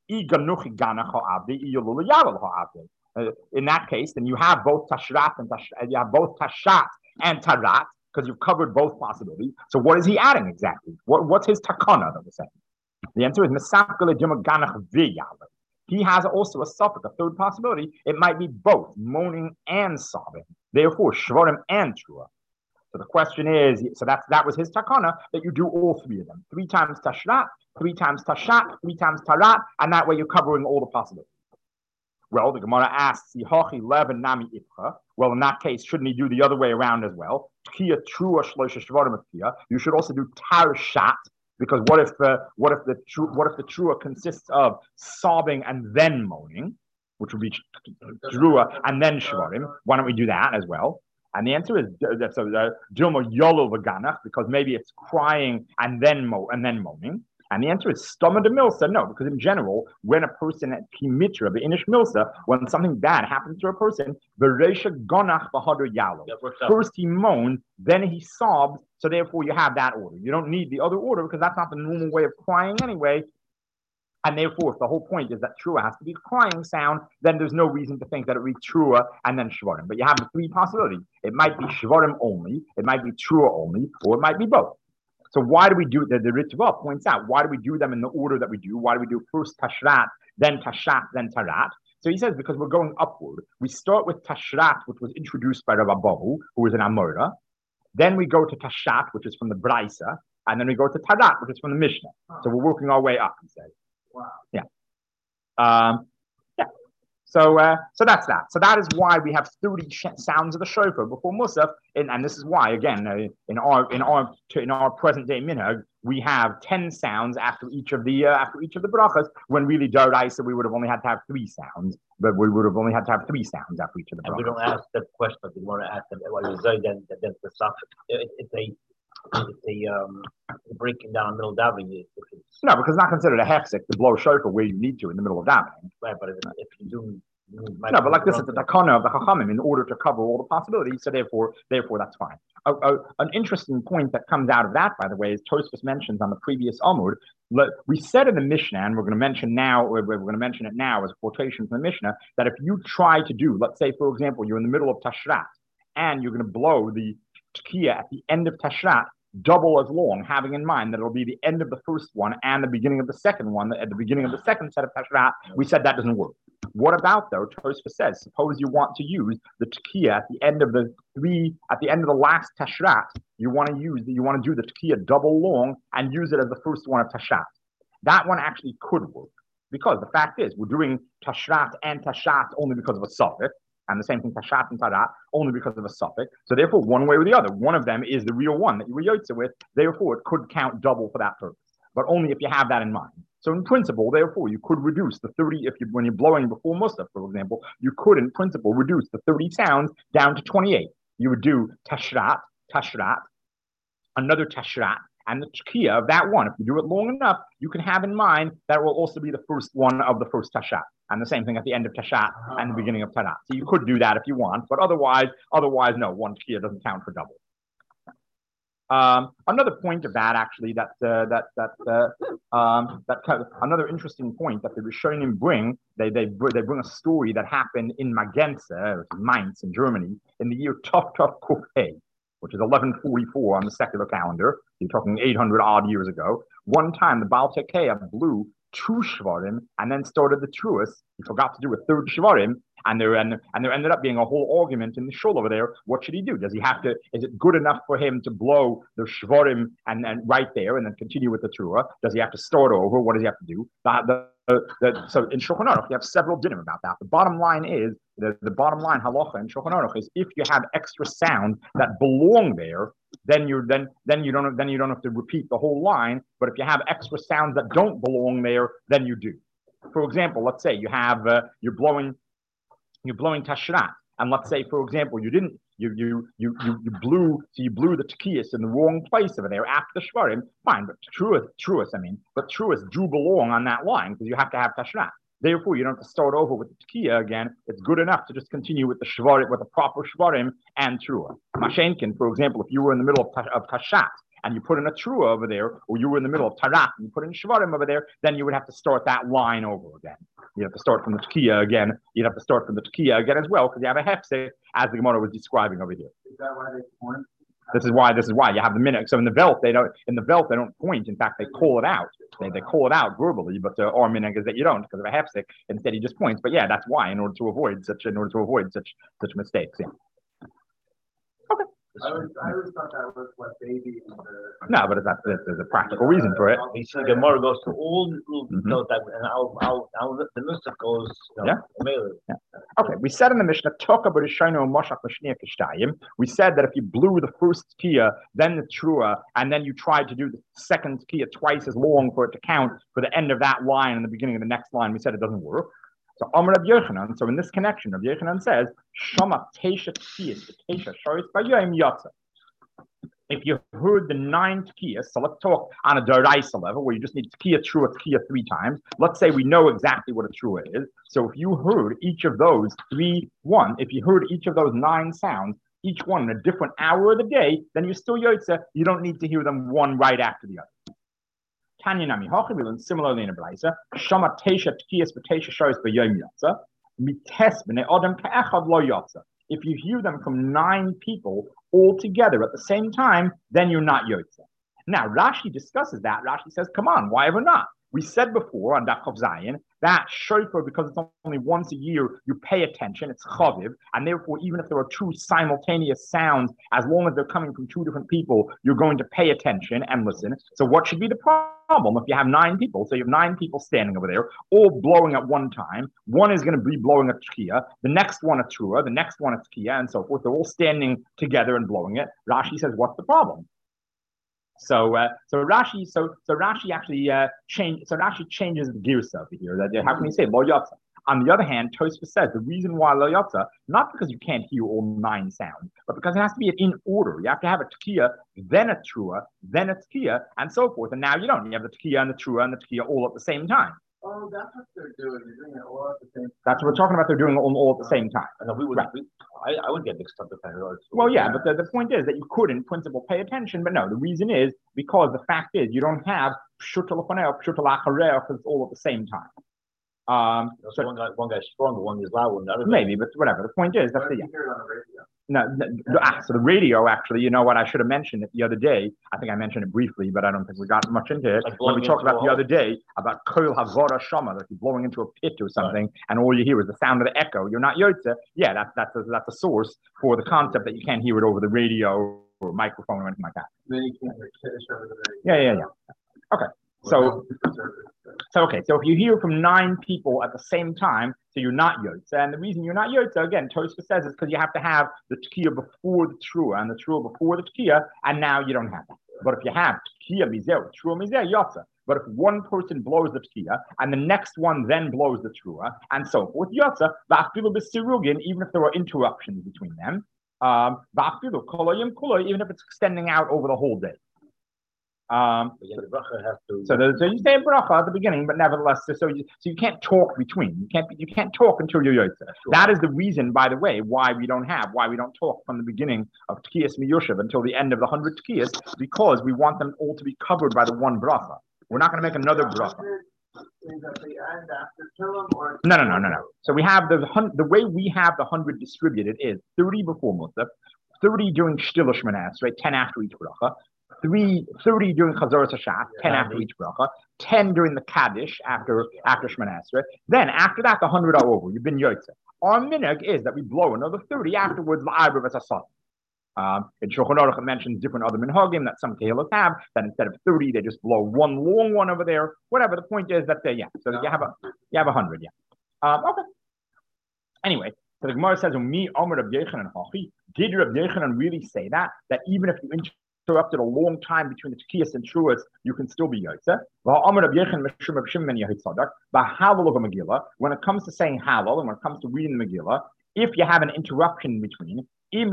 Uh, in that case, then you have both tashrat and tash, you have both tashat and tarat because you've covered both possibilities. So what is he adding exactly? What, what's his takana that we're saying? The answer is he has also a suffix, a third possibility. It might be both moaning and sobbing. Therefore, shvarim and trua. So the question is, so that's that was his takana, that you do all three of them. Three times tashrat, three times tashat, three times tarat, and that way you're covering all the possibilities. Well, the Gemara asks, well, in that case, shouldn't he do the other way around as well? You should also do tarshat, because what if the what if the what if the trua consists of sobbing and then moaning, which would be trua and then shvarim? Why don't we do that as well? And the answer is that's a Dilma Yolo Vaganach, because maybe it's crying and then mo and then moaning. And the answer is Stoma de Milsa, no, because in general, when a person at Kimitra, the Inish Milsa, when something bad happens to a person, Beresha Gonach Bahadur Yalo. First he moans, then he sobs, so therefore you have that order. You don't need the other order because that's not the normal way of crying anyway. And therefore, if the whole point is that trua has to be a crying sound, then there's no reason to think that it reads trua and then shvarim. But you have the three possibilities. It might be shvarim only, it might be trua only, or it might be both. So why do we do the, the Ritva points out, why do we do them in the order that we do? Why do we do first tashrat, then tashat, then tarat? So he says, because we're going upward. We start with tashrat, which was introduced by Rabbi Bahu, who was an Amora. Then we go to tashat, which is from the Braisa. And then we go to tarat, which is from the Mishnah. So we're working our way up, he says. Wow. Yeah. Um, yeah. So, uh, so that's that. So that is why we have thirty sh- sounds of the shofar before Musaf, and, and this is why, again, uh, in our in our in our present day minhag, we have ten sounds after each of the uh, after each of the brachas. When really Daraisa, we would have only had to have three sounds, but we would have only had to have three sounds after each of the brachas. And we don't ask that question, but we want to ask them. Well, you say then then the suffix. It's a it's a um breaking down middle davening. No, because it's not considered a hefsek to blow shofar where you need to in the middle of davening. Right, but if, if you do. No, but like this, it's the takana of the chachamim in order to cover all the possibilities. So therefore, therefore, that's fine. A, a, an interesting point that comes out of that, by the way, is Tosfos mentions on the previous Amud. We said in the Mishnah, and we're going to mention now, we're, we're going to mention it now as a quotation from the Mishnah, that if you try to do, let's say, for example, you're in the middle of Tashrat, and you're going to blow the tekiah at the end of Tashrat, double as long, having in mind that it'll be the end of the first one and the beginning of the second one, at the beginning of the second set of Tashrat, we said that doesn't work. What about, though, Tosfos says, suppose you want to use the tekiah at the end of the three, at the end of the last Tashrat, you want to use, you want to do the tekiah double long and use it as the first one of Tashrat. That one actually could work, because the fact is, we're doing Tashrat and Tashat only because of a suffix, and the same thing, Tashat and Tarat, only because of a suffix. So therefore, one way or the other, one of them is the real one that you were yotze with. Therefore, it could count double for that purpose, but only if you have that in mind. So in principle, therefore, you could reduce the thirty, if you, when you're blowing before Musaf, for example, you could, in principle, reduce the thirty sounds down to twenty-eight. You would do Tashrat, Tashrat, another Tashrat, and the tekiah of that one. If you do it long enough, you can have in mind that will also be the first one of the first Tashat. And the same thing at the end of Tashat and the beginning of Tarat. So you could do that if you want, but otherwise, otherwise, no, one tekiah doesn't count for double. Um, another point of that, actually, that uh, that that uh, um, that kind of, another interesting point that the Rishonim bring, they they they bring a story that happened in Magense, Mainz in Germany, in the year Tov Tov Kuf Hey, which is eleven forty-four on the secular calendar. You're talking eight hundred odd years ago. One time, the Baal Tekeah blew two shvarim and then started the truas. He forgot to do a third shvarim, and there and, and there ended up being a whole argument in the shul over there. What should he do? Does he have to? Is it good enough for him to blow the shvarim and, and right there and then continue with the trua? Does he have to start over? What does he have to do? The, the, the, the, so in Shulchan Aruch, you have several dinim about that. The bottom line is the, the bottom line halacha in Shulchan Aruch is if you have extra sounds that belong there, then you then then you don't then you don't have to repeat the whole line. But if you have extra sounds that don't belong there, then you do. For example, let's say you have uh, you're blowing you're blowing tashrat, and let's say, for example, you didn't you you you you, you blew so you blew the tekiyas in the wrong place over there after the shvarim. Fine, but truas truas I mean, but truas do belong on that line because you have to have tashrat. Therefore, you don't have to start over with the tekiah again. It's good enough to just continue with the shvarim, with the proper shvarim and trua. Mashenkin, for example, if you were in the middle of, of tashat and you put in a trua over there, or you were in the middle of tarat and you put in shvarim over there, then you would have to start that line over again. You have to start from the tekiah again. You'd have to start from the tekiah again as well because you have a hefsek, as the Gemara was describing over here. Is that why they point? This is why. This is why you have the minute. So in the Velt, they don't. In the Velt, they don't point. In fact, they call it out. They, they call it out verbally. But uh, our minhag is that you don't because of a hefsek. Instead, he just points. But yeah, that's why. In order to avoid such, in order to avoid such such mistakes. Yeah. Okay. I always, I always thought that was what baby. And the, no, but it's not, there's a practical reason for it. You see, the Gemara goes to all the little Mm-hmm. details that, and how how how the Nusach goes. You know, Yeah. yeah. Okay. We said in the Mishnah, Toka b'rishayno moshach l'shniya kishtayim. We said that if you blew the first tekiah, then the trua, and then you tried to do the second tekiah twice as long for it to count for the end of that line and the beginning of the next line, we said it doesn't work. So Amar Rabbi Yochanan. So in this connection, Rabbi Yochanan says, Shama teisha tekiyas, teisha shoris b'yom yatsa. If you heard the nine tekiyas, so let's talk on a daraisa level where you just need tekiah, trua, tekiah three times. Let's say we know exactly what a trua is. So if you heard each of those three, one, if you heard each of those nine sounds, each one in a different hour of the day, then you're still yotze. You don't need to hear them one right after the other. Kanyanami Hochi, we learn similarly in a Braisa. Shama Tesha Tkiyas B'Tesha Shows B'Yom Yotza. Mites B'nei Adam Ka'echad Lo Yotza. If you hear them from nine people all together at the same time, then you're not Yotza. Now, Rashi discusses that. Rashi says, come on, why ever not? We said before on Daf Chav Zayin that shofar, because it's only once a year, you pay attention, it's chaviv, and therefore, even if there are two simultaneous sounds, as long as they're coming from two different people, you're going to pay attention and listen. So what should be the problem if you have nine people? So you have nine people standing over there, all blowing at one time. One is going to be blowing a tkiya, the next one a trua, the next one a tkiya, and so forth. They're all standing together and blowing it. Rashi says, what's the problem? So, uh, so Rashi, so so Rashi actually uh, change. So Rashi changes the gears over here. That how can you say lo yotza? On the other hand, Tosfos says the reason why lo yotza, not because you can't hear all nine sounds, but because it has to be in order. You have to have a tkiya, then a trua, then a tkiya, and so forth. And now you don't. You have the tkiya and the trua and the tkiya all at the same time. Oh, that's what they're doing. They're doing it all at the same time. That's what we're talking about. They're doing it all, all at the same time. No, we would. Right. We, I, I would get mixed up with that. Well, yeah, but the, the point is that you could, in principle, pay attention. But no, the reason is because the fact is you don't have pshuta l'fanei, pshuta l'acharei, because it's all at the same time. Um, so one guy, one guy's stronger, one is louder, the other. Maybe, but whatever. The point is that's the. You hear it on the radio. No, no, ah, so the radio actually, you know what? I should have mentioned it the other day. I think I mentioned it briefly, but I don't think we got much into it. Like when we talked about the other day about kol havora shama, like you're blowing into a pit or something, right, and all you hear is the sound of the echo. You're not yotze. Yeah, that's that's a, that's a source for the concept that you can't hear it over the radio or microphone or anything like that. Then you can't hear Kiddush over the radio. Yeah, yeah, yeah. Okay, so. So, okay, so if you hear from nine people at the same time, so you're not Yotze. And the reason you're not Yotze, again, Tosfos says is because you have to have the Tkiya before the Trua and the Trua before the Tkiya, and now you don't have that. But if you have Tkiya Mizeh, Trua Mizeh, Yotze. But if one person blows the Tkiya and the next one then blows the Trua and so forth, Yotze, V'afilu b'sirugin, even if there are interruptions between them, um, V'afilu koloyim kulo, even if it's extending out over the whole day. Um, yeah, the bracha has to. So, the, so you say bracha at the beginning, but nevertheless, so, so you so you can't talk between. You can't you can't talk until you're yotze. Sure. That is the reason, by the way, why we don't have why we don't talk from the beginning of tkiyas miyoshev until the end of the hundred tkiyas, because we want them all to be covered by the one bracha. We're not going to make another bracha. No, no, no, no, no. So we have the the way we have the hundred distributed is thirty before Musaf, thirty during Shtilah Shmanas, right? Ten after each bracha. Three, thirty during Chazoras Hashat, ten yeah, after each bracha, ten during the Kaddish after after Shemana Esrei. Then after that, the hundred are over. You've been Yotze. Our minhag is that we blow another thirty afterwards. La'arba v'tasad. Um, in Shulchan Aruch it mentions different other minhagim that some kehilos have. That instead of thirty, they just blow one long one over there. Whatever. The point is that they yeah. So you have a you have a hundred yeah. Um, okay. Anyway, so the Gemara says, "Me Omer Reb Yochanan Hachi." Did Reb Yochanan really say that? That even if you inter- interrupted a long time between the Tkiyas and Truas, you can still be Yotze. When it comes to saying Halal and when it comes to reading the Megillah, if you have an interruption in between, if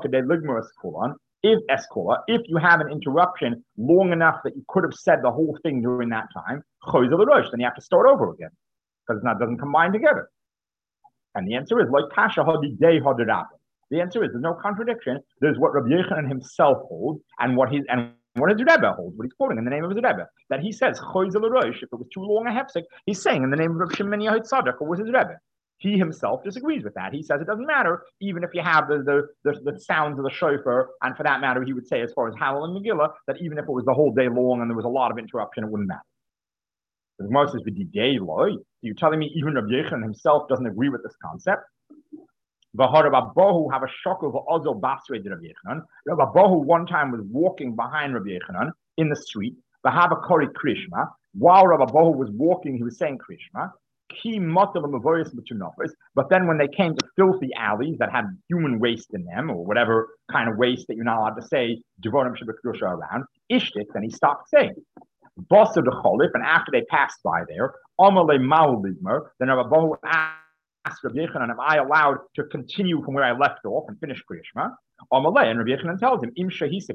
if you have an interruption long enough that you could have said the whole thing during that time, then you have to start over again because it doesn't combine together. And the answer is like Kasha Hadi Day Hadirab. The answer is there's no contradiction. There's what Rabbi Yochanan himself holds and what his and what his Rebbe holds, what he's quoting in the name of his Rebbe. That he says, if it was too long a hefsek, he's saying in the name of Rabbi Shimon Yahid Tzadok, or was his Rebbe. He himself disagrees with that. He says it doesn't matter, even if you have the the, the, the sounds of the shofar, and for that matter, he would say as far as Hallel and Megillah, that even if it was the whole day long and there was a lot of interruption, it wouldn't matter. The Gemara says, you're telling me even Rabbi Yochanan himself doesn't agree with this concept? Rabbi Abahu have a shock of Ozil Basre de Rabbi Yochanan. Rabbi Abahu one time was walking behind Rabbi Yochanan in the street. Bahava Kori Krishma. While Rabbi Abahu was walking, he was saying Krishma. But then when they came to filthy alleys that had human waste in them, or whatever kind of waste that you're not allowed to say, Devorim Shabbat around, Ishtik, then he stopped saying. Bossa de Cholif, and after they passed by there, Amale Maulidmer, then Rabbi Abahu asked Rabbi Yochanan, am I allowed to continue from where I left off and finish Kriyashma? Amalei, and Rabbi Yochanan tells him, Im Shahisa,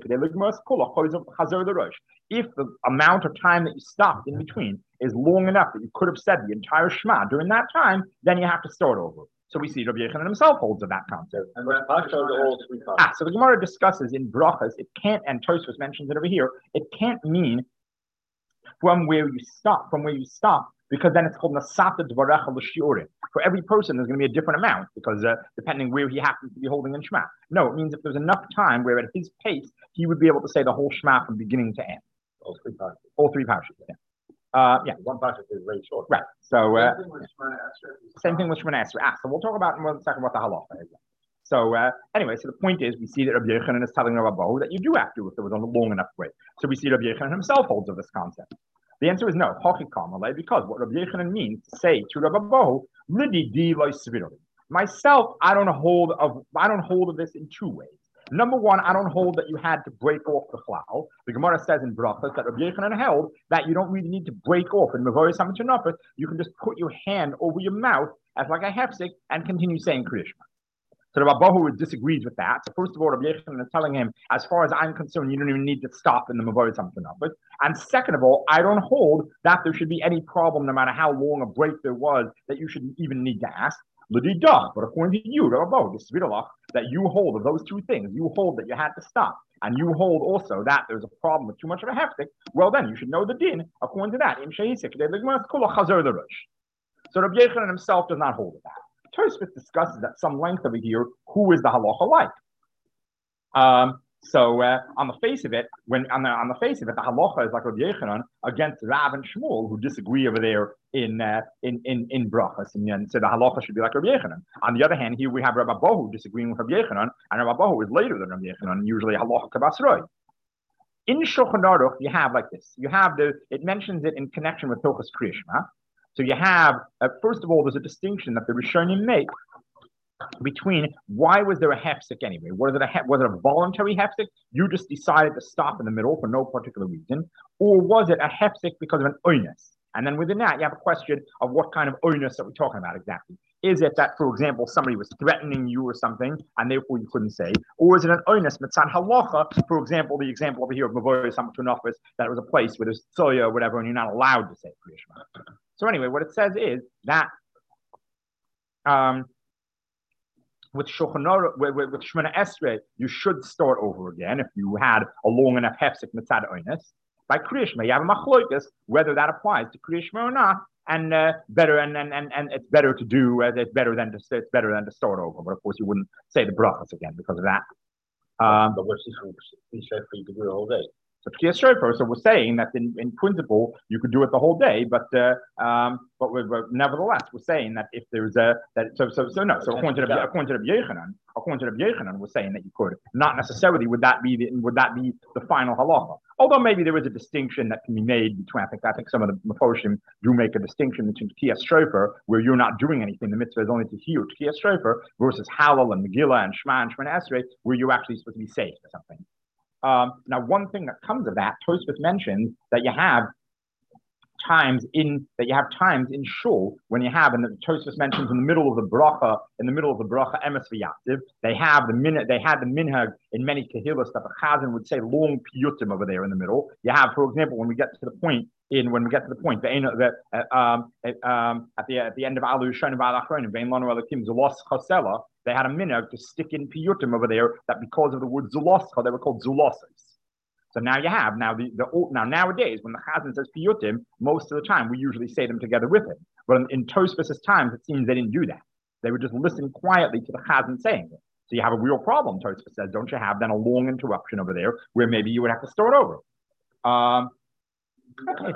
if the amount of time that you stopped in between is long enough that you could have said the entire Shema during that time, then you have to start over. So we see Rabbi Yochanan himself holds to that concept. And all three ah, so the Gemara discusses in Brachas, it can't, and Tosfos mentions it over here, it can't mean from where you stop, from where you stop, because then it's called Nasata Dvarecha L'Shiurim. For every person, there's going to be a different amount, because uh, depending where he happens to be holding in Shema. No, it means if there's enough time where at his pace, he would be able to say the whole Shema from beginning to end. All three parts. All three parshas, yeah. Uh, yeah. One part is very short. Right. So, uh, Same thing with Shemana Esrei. same thing with Shemana Esrei. Ah, so we'll talk about in one second what the halacha is. So uh, anyway, so the point is, we see that Rabbi Yochanan is telling Rabbi Abahu that you do have to if there was a long enough wait. So we see Rabbi Yochanan himself holds of this concept. The answer is no, because what Rabbi Yochanan means to say to Rabbi Abahu, Lidi di lo sviroli. Myself, I don't hold of I don't hold of this in two ways. Number one, I don't hold that you had to break off the chlal. The Gemara says in Brachas that Rabbi Yochanan held that you don't really need to break off in Mevoris HaMetunafos. You can just put your hand over your mouth as like a hefsek and continue saying Kriya Shema. So Rabbi Abahu disagrees with that. So first of all, Rabbi Yochanan is telling him, as far as I'm concerned, you don't even need to stop in the Mevoris HaMetunafos. And second of all, I don't hold that there should be any problem, no matter how long a break there was, that you should even need to ask. But according to you, Rabbi Abahu, that you hold of those two things, you hold that you had to stop, and you hold also that there's a problem with too much of a heftik, well then you should know the din according to that. So Rabbi Yochanan himself does not hold of that. Tosfos discusses at some length over here who is the halacha like. Um, so uh, on the face of it, when on the on the face of it, the halacha is like Rabbi Yochanan against Rav and Shmuel, who disagree over there in uh, in in in brachas, and, and so the halacha should be like Rabbi Yochanan. On the other hand, here we have Rabbi Abahu disagreeing with Rabbi Yochanan, and Rabbi Abahu is later than Rabbi Yochanan, and usually halacha kabasroi. In Shulchan Aruch, you have like this. You have the it mentions it in connection with Tochas Kriya Shema. So you have uh, first of all, there's a distinction that the Rishonim make between why was there a hefsek anyway? Was it a he- was it a voluntary hefsek? You just decided to stop in the middle for no particular reason, or was it a hefsek because of an oinus? And then within that, you have a question of what kind of oinus are we talking about exactly? Is it that, for example, somebody was threatening you or something, and therefore you couldn't say, or is it an oinus mitzad halacha? For example, the example over here of Mevoris HaMetunafos, that it was a place where there's tzoya or whatever, and you're not allowed to say Kriya Shema. So anyway, what it says is that. Um, With Shulchan Aruch, with, with, with Shemana Esrei, you should start over again if you had a long enough hefsek mitzad oinus. By Kriya Shema, you have a machloikas whether that applies to Kriya Shema or not, and uh, better and, and and and it's better to do. Uh, it's better than to it's better than to start over. But of course, you wouldn't say the brachas again because of that. Um, but what's this for? You could do it all day. So Tkiyas Shofar, so we're saying that in, in principle you could do it the whole day, but uh, um, but, we're, but nevertheless we're saying that if there's a that so so so no, so according to the according to the Yochanan, according to the Yochanan, we're saying that you could. Not necessarily would that be the, would that be the final halacha. Although maybe there is a distinction that can be made between. I think I think some of the Mefoshim do make a distinction between Tkiyas Shofar, where you're not doing anything, the mitzvah is only to hear Tkiyas Shofar, versus Halal and Megillah and Shema and Shemana Esrei, where you're actually supposed to be safe or something. Um, now, one thing that comes of that, Tosfos mentions that you have times in that you have times in shul when you have, and the Tosfos mentions in the middle of the bracha, in the middle of the bracha emes v'yatziv, they have the minute they had the minhag in many kahillas that the chazan would say long piyutim over there in the middle. You have, for example, when we get to the point in when we get to the point the uh, um, um, at the at the end of Alu Shon V'Alachronim Vein Lanu Elakim Zulos Chasela, they had a minhag to stick in piyutim over there that because of the word zuloscha they were called zulosas. So now you have now the, the now nowadays when the chazan says piyutim, most of the time we usually say them together with him. But in, in Tosfos' times, it seems they didn't do that. They would just listen quietly to the chazan saying it. So you have a real problem. Tosfos says, don't you have then a long interruption over there where maybe you would have to start over? Um, okay.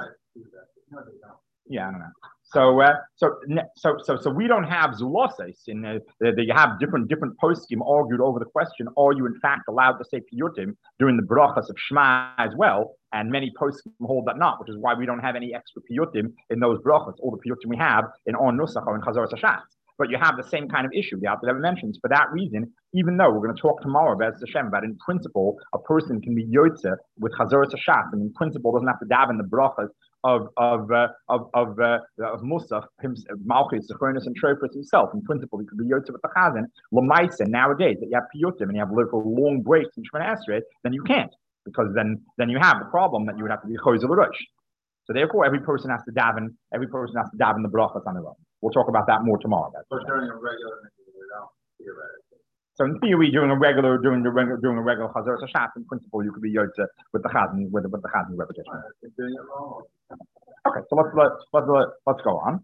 Yeah, I don't know. So, uh, so, so, so, so we don't have zuloses in uh, the, you have different different poskim argued over the question: are you in fact allowed to say piyutim during the brachas of Shema as well? And many poskim hold that not, which is why we don't have any extra piyutim in those brachas. All the piyutim we have in on nusach or in chazaras hashatz. But you have the same kind of issue. The Alter Rebbe mentions for that reason. Even though we're going to talk tomorrow about Hashem, but in principle, a person can be yotze with chazaras hashatz, and in principle doesn't have to daven the brachas of of uh, of of uh, of Musaf, Malchus, Zechronis, and Shofar himself. In principle, he could be yotze with the chazan. Lamaisa nowadays that you have piyutim and you have little long breaks in Shemana Esrei, then you can't, because then then you have the problem that you would have to be choizel rosh. So therefore, every person has to daven. Every person has to daven the brachas on their own. We'll talk about that more tomorrow. But during a regular meeting, we don't theoretically. So in theory, during a regular, during the regular, during a regular Chazer Hashat, in principle, you could be Yotze with the Chazan, with the, with the Chazan repetition. Okay, so let's let's let's let's go on.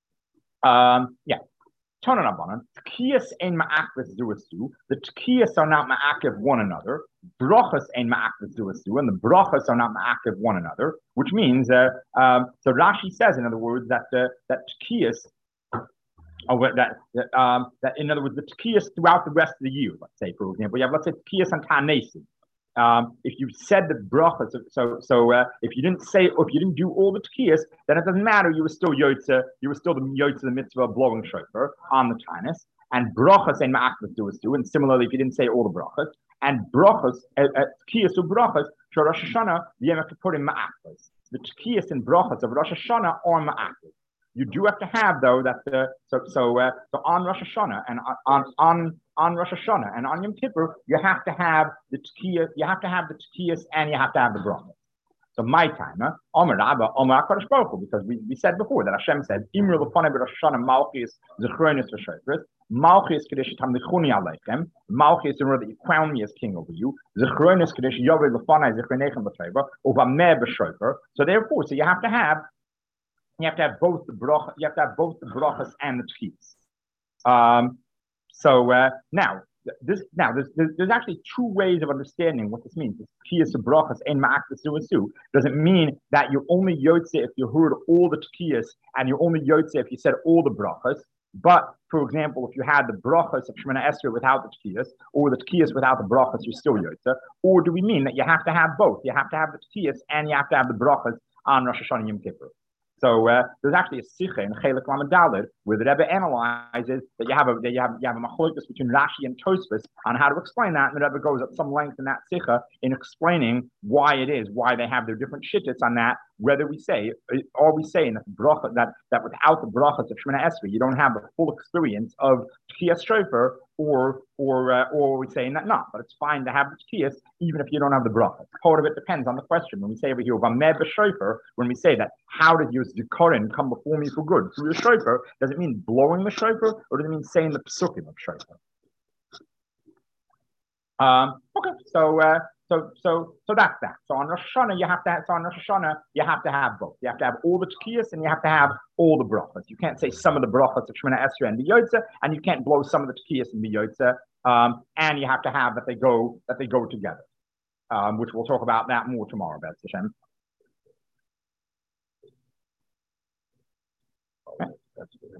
Um, yeah. Tonanabanan, Tkiyas ein ma'akvis duasu. The Tkiyas are not ma'akiv one another. Brachas ein ma'akvis duasu, and the brachas are not ma'akiv one another. Which means, uh, um, so Rashi says, in other words, that uh, that Tkiyas, or that that, um, that in other words, the Tkiyas throughout the rest of the year. Let's say, for example, you have let's say Tkiyas and Tanesi. Um, if you said the brachas, so so uh, if you didn't say, or if you didn't do all the tkiyas, then it doesn't matter. You were still yotze. You were still the yotze the mitzvah of blowing shofar on the tainus, and brachas and ma'akvas do us too. And similarly, if you didn't say all the brachas and brachas, tkiyas or brachas, for Rosh Hashanah, you have to put in ma'akvas. The tkiyas and brachas of Rosh Hashanah are ma'akvas. You do have to have though that the so so uh, so on Rosh Hashanah and on on on Rosh Hashanah and on Yom Kippur you have to have the tkiyas, you have to have the tkiyas and you have to have the brachas. So my time, Omer Rabba Omer HaKadosh Baruch Hu, because we, we said before that Hashem said Imru l'fanei b'Rosh Hashanah Malchus Zechronis v'Shofros Malchus Kadesh Tamlichuni Aleichem Malchus in order that you crown me as king over you Zechronis Kadesh Yovei l'fanei Zechronechem b'Teva Uvameh b'Shofar. So therefore, so you have to have. You have to have both the brach, you have to have both the brachas and the tkiyas. Um, so uh, now, this now there's, there's there's actually two ways of understanding what this means. Tkiyas of brachas and ma'akvas duasu doesn't mean that you're only yotze if you heard all the tkiyas and you're only yotze if you said all the brachas. But for example, if you had the brachas of Shemona Esrei without the tkiyas, or the tkiyas without the brachas, you're still yotze. Or do we mean that you have to have both? You have to have the tkiyas and you have to have the brachas on Rosh Hashanah Yom Kippur. So uh, there's actually a sikha in Chelik Lamed Daled where the Rebbe analyzes that you have a that you have you have a machlokes between Rashi and Tosfos on how to explain that, and the Rebbe goes at some length in that sikha in explaining why it is, why they have their different shittits on that. Whether we say, are we saying that the bracha, that that without the brachas of Shemona Esrei, you don't have the full experience of Tkiyas Shofar, or or uh, or are we saying that not? But it's fine to have the Tkiyas even if you don't have the brachas. Part of it depends on the question. When we say over here Vameh b'Shofar, when we say that, how did your zikaron come before me for good through the shofar? Does it mean blowing the shofar, or does it mean saying the psukim of shofar? Um, okay, so. Uh, So, so, so that's that. So on Rosh Hashanah, you have to have, so on Rosh Hashanah, you have to have both. You have to have all the tkiyas and you have to have all the brachas. You can't say some of the brachas of Shemona Esrei and the Yotze, and you can't blow some of the tkiyas and the Yotze. Um, and you have to have that they go, that they go together. Um, which we'll talk about that more tomorrow, B'ez Hashem. Okay.